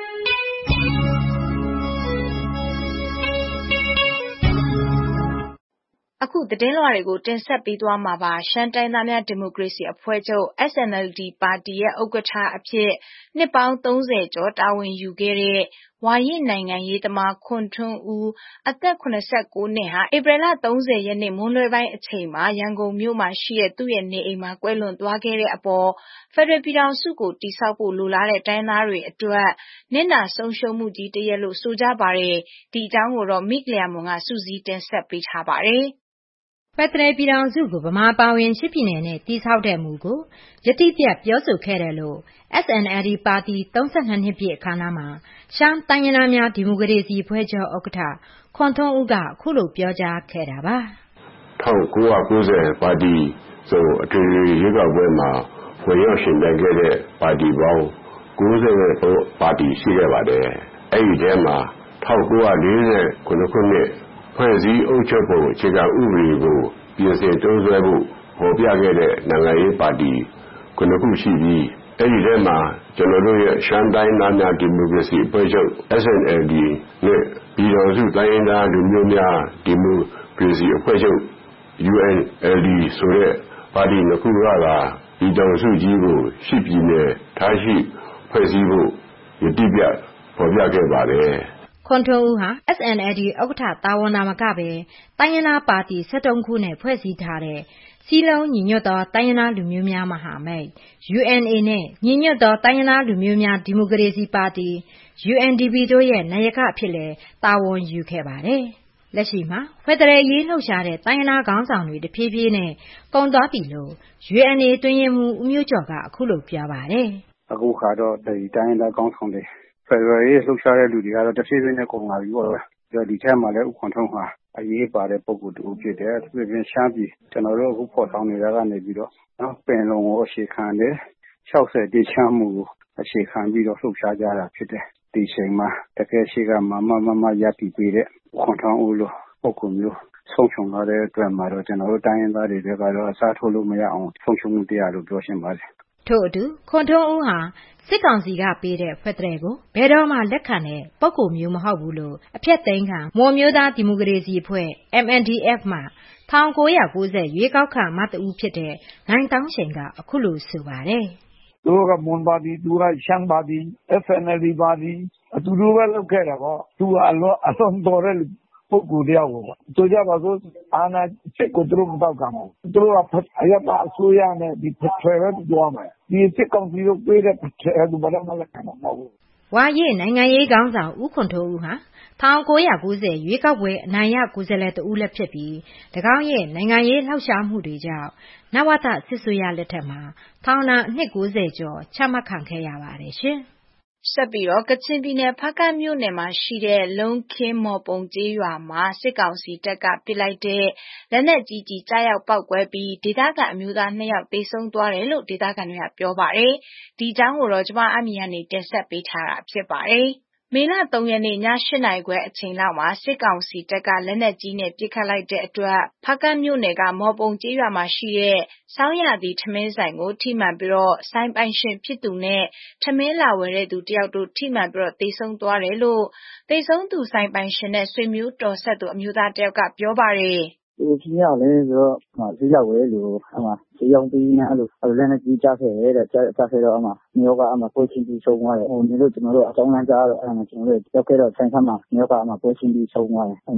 အခုသတင်းလွှာတွေကိုတင်ဆက်ပေးသွားမှာပါရှမ်းတိုင်းသားများဒီမိုကရေစီအဖွဲ့ချုပ် S N L D ပါတီရဲ့ဥက္ကဋ္ဌအဖြစ်နှစ်ပေါင်းသုံးဆယ်ကျော်တာဝန်ယူခဲ့တဲ့ဝါရင့်နိုင်ငံရေးသမားခွန်ထွန်းဦးအသက်၇၉နှစ်ဟာဧပြီလ၃၀ရက်နေ့မွန်းလွဲပိုင်းအချိန်မှာရန်ကုန်မြို့မှာရှိတဲ့သူ့ရဲ့နေအိမ်မှာကွယ်လွန်သွားခဲ့တဲ့အပေါ်ဖက်ဒရယ်ပြည်ထောင်စုကိုတည်ဆောက်ဖို့လိုလားတဲ့တိုင်းသားတွေအတွက်နစ်နာဆုံးရှုံးမှုကြီးတစ်ရပ်လို့ဆိုကြပါတယ်ဒီအကြောင်းကိုတော့မိကလျာမွန်ကစူးစီးတင်ဆက်ပေးထားပါတယ်ဖက်ဒရယ်ပြည်ထောင်စုကိုဗမာပါဝင်ရှစ်ပြည်နယ်နဲ့တည်ဆောက်တဲ့မူကိုယတိပြတ်ပြောဆိုခဲ့တယ်လို့ S N L D ပါတီ၃၂နှစ်ပြည့်အခမ်းအနားမှာရှမ်းတိုင်းရင်းသားများဒီမိုကရေစီအဖွဲ့ချုပ်ဥက္ကဋ္ဌခွန်ထွန်းဦးကအခုလိုပြောကြားခဲ့တာပါ၁၉၉၀ပါတီဆိုအထွေထွေရွေးကောက်ပွဲမှာဝင်ရောက်ရှင်ပြိုင်ခဲ့တဲ့ပါတီပေါင်း၉၀ပါတီရှိခဲ့ပါတယ်အဲ့ဒီထဲမှာ၁၉၄ခုနှစ်ဖွဲ့စည်းအုပ်ချုပ်ပုံအခြေခံဥပဒေကိုပြင်ဆင်တိုးဆွဲဖို့ဟောပြခဲ့တဲ့နိုင်ငံရေးပါတီခုနှစ်ခုရှိပြီးအဲ့ဒီထဲမှာကျွန်တော်တို့ရဲ့ရှမ်းတိုင်းသားများဒီမိုကရေစီအဖွဲ့ချုပ် S N L D နဲ့ပြည်တော်စုတိုင်းရင်းသားလူမျိုးများဒီမိုကရေစီအဖွဲ့ချုပ် U N L D ဆိုတဲ့ပါတီနှစ်ခုကသာပြည်တော်စုကြီးကိုရှစ်ပြည်နယ်ထားရှိဖွဲ့စည်းဖို့ယတိပြတ်ဖော်ပြခဲ့ပါတယ်ခွန်ထွန်းဦးဟာ S N L D ဥက္ကဋ္ဌတာဝန်နာမကပဲတိုင်းရင်းသားပါတီ၁၃ခုနဲ့ဖွဲ့စည်းထားတဲ့စည်းလုံးညီညွတ်သောတိုင်းရင်းသားလူမျိုးများမဟာမိတ် U N A နဲ့ညီညွတ်သောတိုင်းရင်းသားလူမျိုးများဒီမိုကရေစီပါတီ U N D P တို့ရဲ့နာယကအဖြစ်လည်းတာဝန်ယူခဲ့ပါတယ်။လက်ရှိမှာဖက်ဒရယ်ရေးလှုပ်ရှားတဲ့တိုင်းရင်းသားခေါင်းဆောင်တွေတဖြည်းဖြည်းနဲ့ကုန်သွားပြီလို့ U N A တွင်ရင်မူဦးမျိုးကျော်ကအခုလိုပြောပါတယ်။အခုခါတော့ဒီတိုင်းရင်းသားခေါင်းဆောင်တွေဖက်ဒရယ်ရေးလှုပ်ရှားတဲ့လူတွေကတော့တဖြည်းဖြည်းနဲ့ကုန်လာပြီပေါ့ဗျာ။ဒီထဲမှာလည်းဥက္ကဋ္ဌထုံးဟာအရေးပါတဲ့ပုံစံတူဖြစ်တယ်။သူပြင်ရှမ်းပြည်ကျွန်တော်တို့အခုပေါ်ဆောင်နေတာကနေပြီးတော့နော်ပင်လုံကိုအခြေခံတဲ့၆၀တိချမ်းမှုကိုအခြေခံပြီးတော့လှုပ်ရှားကြတာဖြစ်တယ်။ဒီချိန်မှာတကယ်ရှိကမမမမရတည်ပေးတဲ့ဥက္ကဋ္ဌထုံးဦးလို့ပုံကူမျိုးဆုံးရှုံလာတဲ့အတွက်မှာတော့ကျွန်တော်တို့တိုင်းရင်းသားတွေကတော့အစားထိုးလို့မရအောင်ဆုံးရှုံးမှုတရားလို့ပြောရှင်းပါတယ်။ထို့အတူခွန်ထွန်းဦးဟာစစ်ကောင်စီကပေးတဲ့ဖက်ဒရယ်ကိုဘယ်တော့မှလက်ခံတဲ့ပုဂ္ဂိုလ်မျိုးမဟုတ်ဘူးလို့အဖြတ်သိမ်းခံမွန်မျိုးသားဒီမိုကရေစီအဖွဲ့ M N D F မှာ၁၉၉၀ရွေးကောက်ခံမတဦးဖြစ်တဲ့နိုင်တောင်းရှိန်ကအခုလိုဆိုပါတယ်။သူကမွန်ပါတီသူကရှမ်းပါတီ S N L D ပါတီအတူတူပဲလုပ်ခဲ့တာပေါ့သူကအလွန်အလွန်တော်တဲ့ပုဂ္ဂိုလ်တယောက်ပေါ့။ဆိုကြပါစို့အာဏာစစ်ကိုသူတို့မတောက်ခံဘူး။သူတို့ကအရပါအစိုးရနဲ့ဒီဖက်ဒရယ်ပဲပြောမယ်။ဒီစစ်ကောင်စီတို့ပေးတဲ့ဖက်ဒရယ်ကိုဘာမှလက်ခံမှာမဟုတ်ဘူး။ဝါရင့်နိုင်ငံရေးခေါင်းဆောင်ဦးခွန်ထွန်းဦးဟာ၁၉၉၀ရွေးကောက်ပွဲအနိုင်ရကိုယ်စားလှယ်တဦးလည်းဖြစ်ပြီး၎င်းရဲ့နိုင်ငံရေးလှုပ်ရှားမှုတွေကြောင့်နဝတစစ်ဆိုရလက်ထက်မှာထောင်ဒဏ်အနှစ်၉၀ကျော်ချမှတ်ခံခဲ့ရပါတယ်ရှင်။ဆက်ပြီးတော့ကချင်ပြည်နယ်ဖားကန့်မြို့နယ်မှာရှိတဲ့လုံးခင်းမော်ပုံကျေးရွာမှာစစ်ကောင်စီတပ်ကပစ်လိုက်တဲ့လက်နက်ကြီးကြီးကြားရောက်ပောက်ကွဲပြီးဒေသခံအမျိုးသားနှစ်ယောက်သေဆုံးသွားတယ်လို့ဒေသခံတွေကပြောပါတယ်။ဒီအကြောင်းကိုတော့ကျမအမီကနေတင်ဆက်ပေးထားတာဖြစ်ပါတယ်။မေလ၃ရက်နေ့ည၈နာရီခွဲအချိန်လောက်မှာစစ်ကောင်စီတပ်ကလက်နက်ကြီးနဲ့ပစ်ခတ်လိုက်တဲ့အတွက်ဖားကန့်မြို့နယ်ကမော်ပုံကျေးရွာမှာရှိတဲ့ဆောင်းရသည်ထမင်းဆိုင်ကိုထိမှန်ပြီးတော့ဆိုင်ပိုင်ရှင်ဖြစ်သူနဲ့ထမင်းလာဝယ်တဲ့သူတယောက်တို့ထိမှန်ပြီးတော့သေဆုံးသွားတယ်လို့သေဆုံးသူဆိုင်ပိုင်ရှင်နဲ့ဆွေမျိုးတော်ဆက်သူအမျိုးသားတယောက်ကပြောပါတယ်။ဒီဖြစ်ရလဲဆိုတော့ဆေးရောက်ဝဲလို့အမှဆေးရောက်ပြီးနဲ့အဲ့လိုအဲ့လည်းကြီးကြခဲ့တဲ့ကြားကြားခဲ့တော့အမှမျိုးကအမှပွဲချင်းပြီးဆုံးသွားတယ်ဟိုနေလို့ကျွန်တော်တို့အကြောင်းလမ်းကြားတော့အဲ့မှာကျွန်တော်တို့ရောက်ခဲ့တော့ဆိုင်ခါမှာမျိုးကအမှပွဲချင်းပြီးဆုံးသွားတယ်အဲ့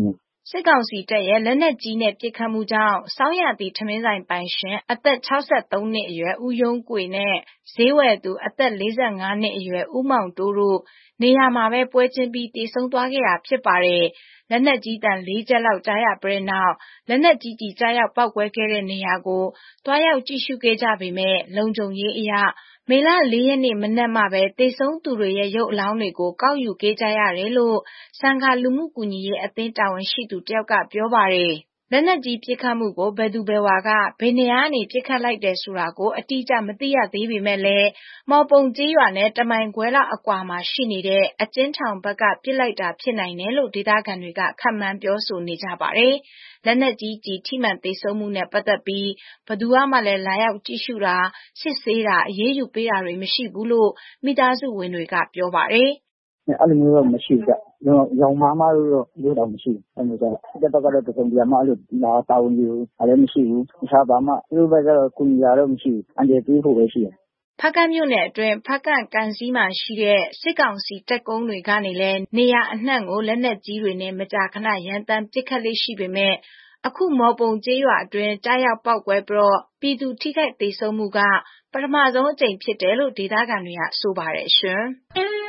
စစ်ကောင်စီတပ်ရဲ့လက်နက်ကြီးနဲ့ပစ်ခတ်မှုကြောင့်စောင်းရသည့်ထမင်းဆိုင်ပိုင်ရှင်အသက်၆၃နှစ်အရွယ်ဦးယုံကွေနဲ့ဈေးဝယ်သူအသက်၄၅နှစ်အရွယ်ဦးမောင်တိုးတို့နေရာမှာပဲပွဲချင်းပြီးတေဆုံးသွားခဲ့တာဖြစ်ပါတယ်။လက်နက်ကြီးတန်လေးချက်လောက်ကြားရပြီးနောက်လက်နက်ကြီးကြီးကြားရောက်ပောက်ကွဲခဲ့တဲ့နေရာကိုတွားရောက်ကြည့်ရှုခဲ့ကြပေမဲ့လုံခြုံရေးအရမေလ၄ရက်နေ့မနက်မှပဲတေဆုံးသူတွေရဲ့ရုပ်အလောင်းတွေကိုကောက်ယူခဲ့ကြရတယ်လို့စံဃာလူမှုကူညီရေးအသင်းတာဝန်ရှိသူတယောက်ကပြောပါတယ်။လက်နက်ကြီးပစ်ခတ်မှုကိုဘယ်သူဘယ်ဝါကဘယ်နေရာကနေပစ်ခတ်လိုက်တယ်ဆိုတာကိုအတိအကျမသိရသေးပေမဲ့လည်းမော်ပုံကျေးရွာနဲ့တမိုင်ခွဲလောက်အကွာမှာရှိနေတဲ့အကျဉ်းထောင်ဘက်ကပစ်လိုက်တာဖြစ်နိုင်တယ်လို့ဒေသခံတွေကခန့်မှန်းပြောဆိုနေကြပါတယ်။လက်နက်ကြီးကြီးထိမှန်သေဆုံးမှုနဲ့ပတ်သက်ပြီးဘယ်သူမှလည်းလာရောက်ကြည့်ရှုတာစစ်ဆေးတာအရေးယူပေးတာတွေမရှိဘူးလို့မိသားစုဝင်တွေကပြောပါတယ်။အဲ့လိုမျိုးတော့မရှိဘူးကြ။ရောင်မားမားလို့တော့လို့တော့မရှိဘူး။အဲ့လိုကြ။တက်တော့ကတော့တစုံတရာမှအဲ့လိုလာတာဝန်ယူအဲ့လည်းမရှိဘူး။တခြားဘာမှသူတို့ဘက်ကတော့ကုညီရတော့မရှိဘူး။အန်တယ်ပေးဖို့ပဲရှိတယ်။ဖားကန့်မြို့နယ်အတွင်းဖားကန့်ကန်စီမှာရှိတဲ့စစ်ကောင်စီတပ်ကုန်းတွေကနေလည်းနေရာအနှံ့ကိုလက်နက်ကြီးတွေနဲ့မကြာခဏရန်တမ်းပစ်ခတ်လေးရှိပေမဲ့အခုမော်ပုံကျေးရွာအတွင်းကြားရောက်ပောက်ကွဲပြီးတော့ပြည်သူထိခိုက်ဒေဆုံးမှုကပထမဆုံးအကြိမ်ဖြစ်တယ်လို့ဒေသခံတွေကဆိုပါတယ်ရှင်။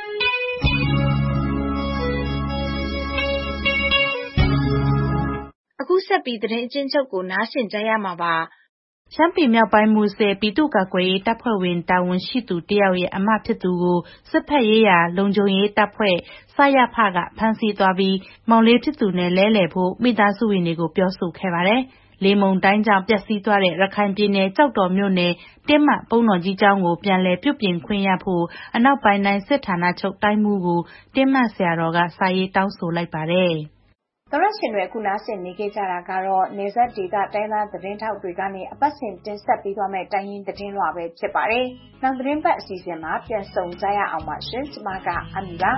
အခုဆက်ပြီးသတင်းအကျဉ်းချုပ်ကိုနားဆင်ကြရမှာပါ။ရှမ်းပြည်မြောက်ပိုင်းမူဆယ်ပြည်သူ့ကာကွယ်ရေးတပ်ဖွဲ့ဝင်တာဝန်ရှိသူတယောက်ရဲ့အမဖြစ်သူကိုစစ်ဖက်ရေးရာလုံခြုံရေးတပ်ဖွဲ့စရဖကဖမ်းဆီးသွားပြီးမောင်လေးဖြစ်သူနဲ့လဲလှယ်ဖို့မိသားစုဝင်တွေကိုပြောဆိုခဲ့ပါတယ်။လေမုန်တိုင်းကြောင့်ပျက်စီးသွားတဲ့ရခိုင်ပြည်နယ်ကြောက်တော်မြို့နယ်တင်းမဘုံတော်ကြီးကျောင်းကိုပြန်လည်ပြုပြင်ခွင့်ရဖို့အနောက်ပိုင်းတိုင်းစစ်ဌာနချုပ်တိုင်းမှုကိုတင်းမဆရာတော်ကစာရေးတောင်းဆိုလိုက်ပါတယ်။သောရရှင်တွေအခုနားဆင်နေကြတာကတော့နေဆက်ဒေတာတိုင်းသားသတင်းထောက်တွေကနေအပတ်စဉ်တင်ဆက်ပေးသွားမယ့်တိုင်းရင်းသတင်းလွှာပဲဖြစ်ပါတယ်။နောက်သတင်းပတ်အစီအစဉ်မှာပြန်ဆောင်ကြရအောင်ပါရှင်။ကျွန်မကအမီပါ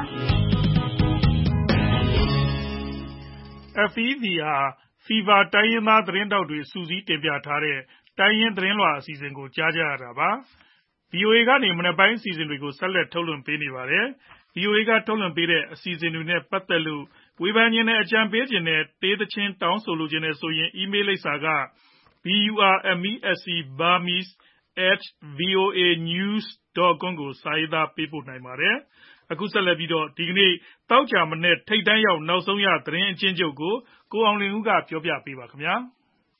။ F E V ဟာ Fever တိုင်းရင်းသားသတင်းထောက်တွေစူးစီးတင်ပြထားတဲ့တိုင်းရင်းသတင်းလွှာအစီအစဉ်ကိုကြားကြရတာပါ။ V O A ကနေမနက်ပိုင်းအစီအစဉ်တွေကိုဆက်လက်ထုတ်လွှင့်ပေးနေပါတယ်။ V O A ကထုတ်လွှင့်ပေးတဲ့အစီအစဉ်တွေနဲ့ပတ်သက်လို့ဝေဖန်ခြင်းနဲ့အကြံပေးခြင်းနဲ့တေးသချင်းတောင်းဆိုလိုခြင်းနဲ့ဆိုရင် email လိပ်စာက burmese burmese at voanews dot com ကိုစာရေးသားပေးပို့နိုင်ပါတယ်။အခုဆက်လက်ပြီးတော့ဒီကနေ့တောက်ကြမနဲ့ထိတ်တန်းရောက်နောက်ဆုံးရသတင်းအချင်းချုပ်ကိုကိုအောင်လင်းဦးကပြောပြပေးပါခင်ဗျာ။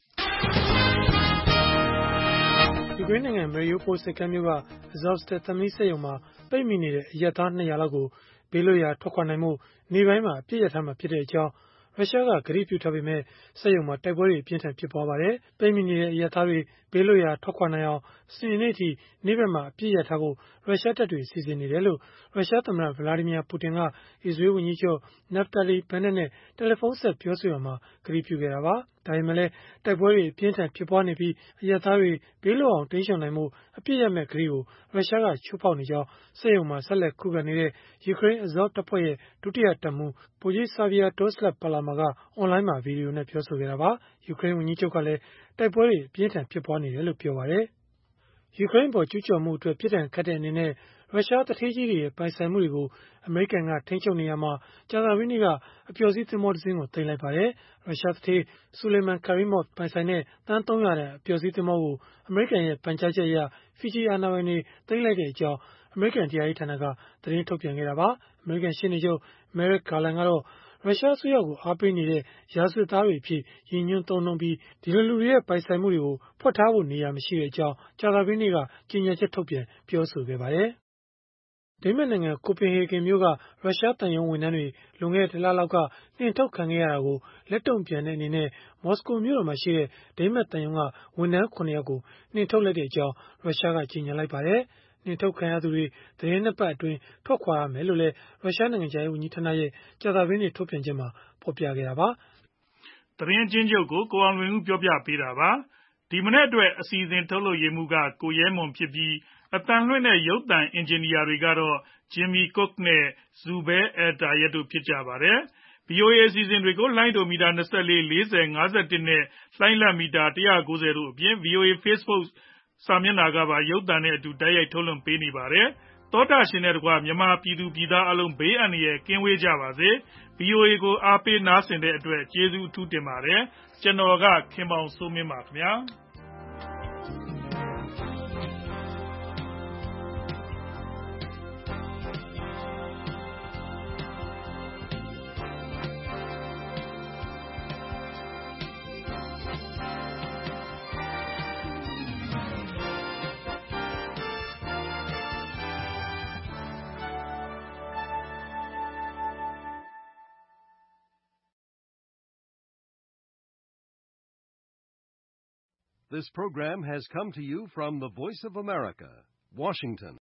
ယူကရိန်းနိုင်ငံမေရီယိုပိုလ်စိတ်ကမ်းမြို့က Azovstal သံမဏိစက်ရုံမှာပိတ်မိနေတဲ့အရပ်သားနှစ်ရာလောက်ကိုဘေးလွတ်ရာထွက်ခွာနိုင်မှုနေပိုင်းမှာအပြည့်ရထားမှာဖြစ်တဲ့အကြောင်းရုရှားကကတိပြုထားပေမဲ့စက်ရုံမှာတိုက်ပွဲတွေအပြင်းထန်ဖြစ်ပွားပါတယ်။ပိတ်မိနေတဲ့အရပ်သားတွေဘေးလွတ်ရာထွက်ခွာနိုင်အောင်စနေနေ့ထိနေ့ဘက်မှာအပြည့်ရထားဖို့ရုရှားတပ်တွေစီစဉ်နေတယ်လို့ရုရှားသမ္မတဗလာဒီမီယာပူတင်ကအစ္စရေးဝန်ကြီးချုပ်နက်ဖတာလီဘန်နက်နဲ့တယ်လီဖုန်းဆက်ပြောဆိုရာမှာကတိပြုခဲ့တာပါ။ဒါပေမဲ့လည်းတိုက်ပွဲတွေအပြင်းထန်ဖြစ်ပွားနေပြီးအရပ်သားတွေဘေးလွတ်အောင်တိမ်းရှောင်နိုင်မှုအပြည့်ရမဲ့ကတိကိုရုရှားကချိုးဖောက်နေကြောင်းစက်ရုံမှာဆက်လက်ခုခံနေတဲ့ယူကရိန်းအဇော့တပ်ဖွဲ့ရဲ့ဒုတိယတပ်မှူးဗိုလ်ကြီးဆာဗီယာတိုးစလက်ပါလာမာကအွန်လိုင်းမှာဗီဒီယိုနဲ့ပြောဆိုခဲ့တာပါ။ယူကရိန်းဝန်ကြီးချုပ်ကလည်းတိုက်ပွဲတွေအပြင်းထန်ဖြစ်ပွားနေတယ်လို့ပြောပါတယ်။ယူကရိန်းပေါ်ကျူးကျော်မှုအတွက်ပြစ်ဒဏ်ခတ်တဲ့အနေနဲ့ရုရှားတထေးကြီးတွေရဲ့ပိုင်ဆိုင်မှုတွေကိုအမေရိကန်ကထိန်းချုပ်နေရမှာကြာသပတေးနေ့ကအပျော်စီးသင်္ဘောတစ်စင်းကိုသိမ်းလိုက်ပါတယ်။ရုရှားတထေးဆူလေမန်ကာရီမော့ပိုင်ဆိုင်တဲ့တန်းသုံးရာတန်အပျော်စီးသင်္ဘောကိုအမေရိကန်ရဲ့ပန်ကြားချက်အရဖီဂျီအာဏာပိုင်တွေသိမ်းလိုက်တဲ့အကြောင်းအမေရိကန်တရားရေးဌာနကသတင်းထုတ်ပြန်ခဲ့တာပါ။အမေရိကန်ရှေ့နေချုပ်မဲရက်ဂါလန်ကတော့ရုရှားအစိုးရကိုအားပေးနေတဲ့ရာဇဝတ်သားတွေအဖြစ်ရည်ညွှန်းသုံးနှုန်းပြီးဒီလိုလူတွေရဲ့ပိုင်ဆိုင်မှုတွေကိုဖွက်ထားဖို့နေရာမရှိတဲ့အကြောင်းကြာသပတေးနေ့ကကြေညာချက်ထုတ်ပြန်ပြောဆိုခဲ့ပါတယ်။ဒိန်းမတ်နိုင်ငံကိုပင်ဟေဂင်မြို့ကရုရှားတန်ယုံဝန်ထမ်းတွေလွန်ခဲ့တဲ့တလလောက်ကနှင်ထုတ်ခံခဲ့ရတာကိုလက်တုံ့ပြန်တဲ့အနေနဲ့မော်စကိုမြို့တော်မှာရှိတဲ့ဒိန်းမတ်တန်ယုံကဝန်ထမ်းခုနှစ်ယောက်ကိုနှင်ထုတ်လိုက်တဲ့အကြောင်းရုရှားကကြေညာလိုက်ပါတယ်။နှင်ထုတ်ခံရသူတွေသတင်းနှစ်ပတ်အတွင်းထွက်ခွာရမယ်လို့လည်းရုရှားနိုင်ငံခြားရေးဝန်ကြီးဌာနရဲ့ကြာသပတေးနေ့ထုတ်ပြန်ချက်မှာဖော်ပြခဲ့တာပါ။သတင်းချင်းချုပ်ကိုကိုအောင်လွင်ဦးပြောပြပေးတာပါ။ဒီမနေ့အတွက်အစီအစဉ်ထုတ်လုပ်ရေးမှူးကကိုရဲမွန်ဖြစ်ပြီးအတန်လွှင့်တဲ့ရုပ်သံအင်ဂျင်နီယာတွေကတော့ဂျင်မီကုတ်နဲ့ဇူဘဲအယ်တာရက်တို့ဖြစ်ကြပါတယ်။ V O A အစီအစဉ်တွေကိုလိုင်းဒိုမီတာ၂၄ ၄၀ ၅၁နဲ့လှိုင်းလတ်မီတာ၁၉၀တို့အပြင် V O A Facebook စာမျက်နှာကပါရုပ်သံနဲ့အတူတိုက်ရိုက်ထုတ်လွှင့်ပေးနေပါတယ်။သောတာရှင်နဲ့တကွမြန်မာပြည်သူပြည်သားအလုံးဘေးအန္တရာယ်ကင်းဝေးကြပါစေ ဗီအိုအေ ကိုအားပေးနားဆင်တဲ့အတွက်ကျေးဇူးအထူးတင်ပါတယ်ကျွန်တော်ကခင်မောင်စိုးမင်းပါခင်ဗျာ This program has come to you from the Voice of America, Washington.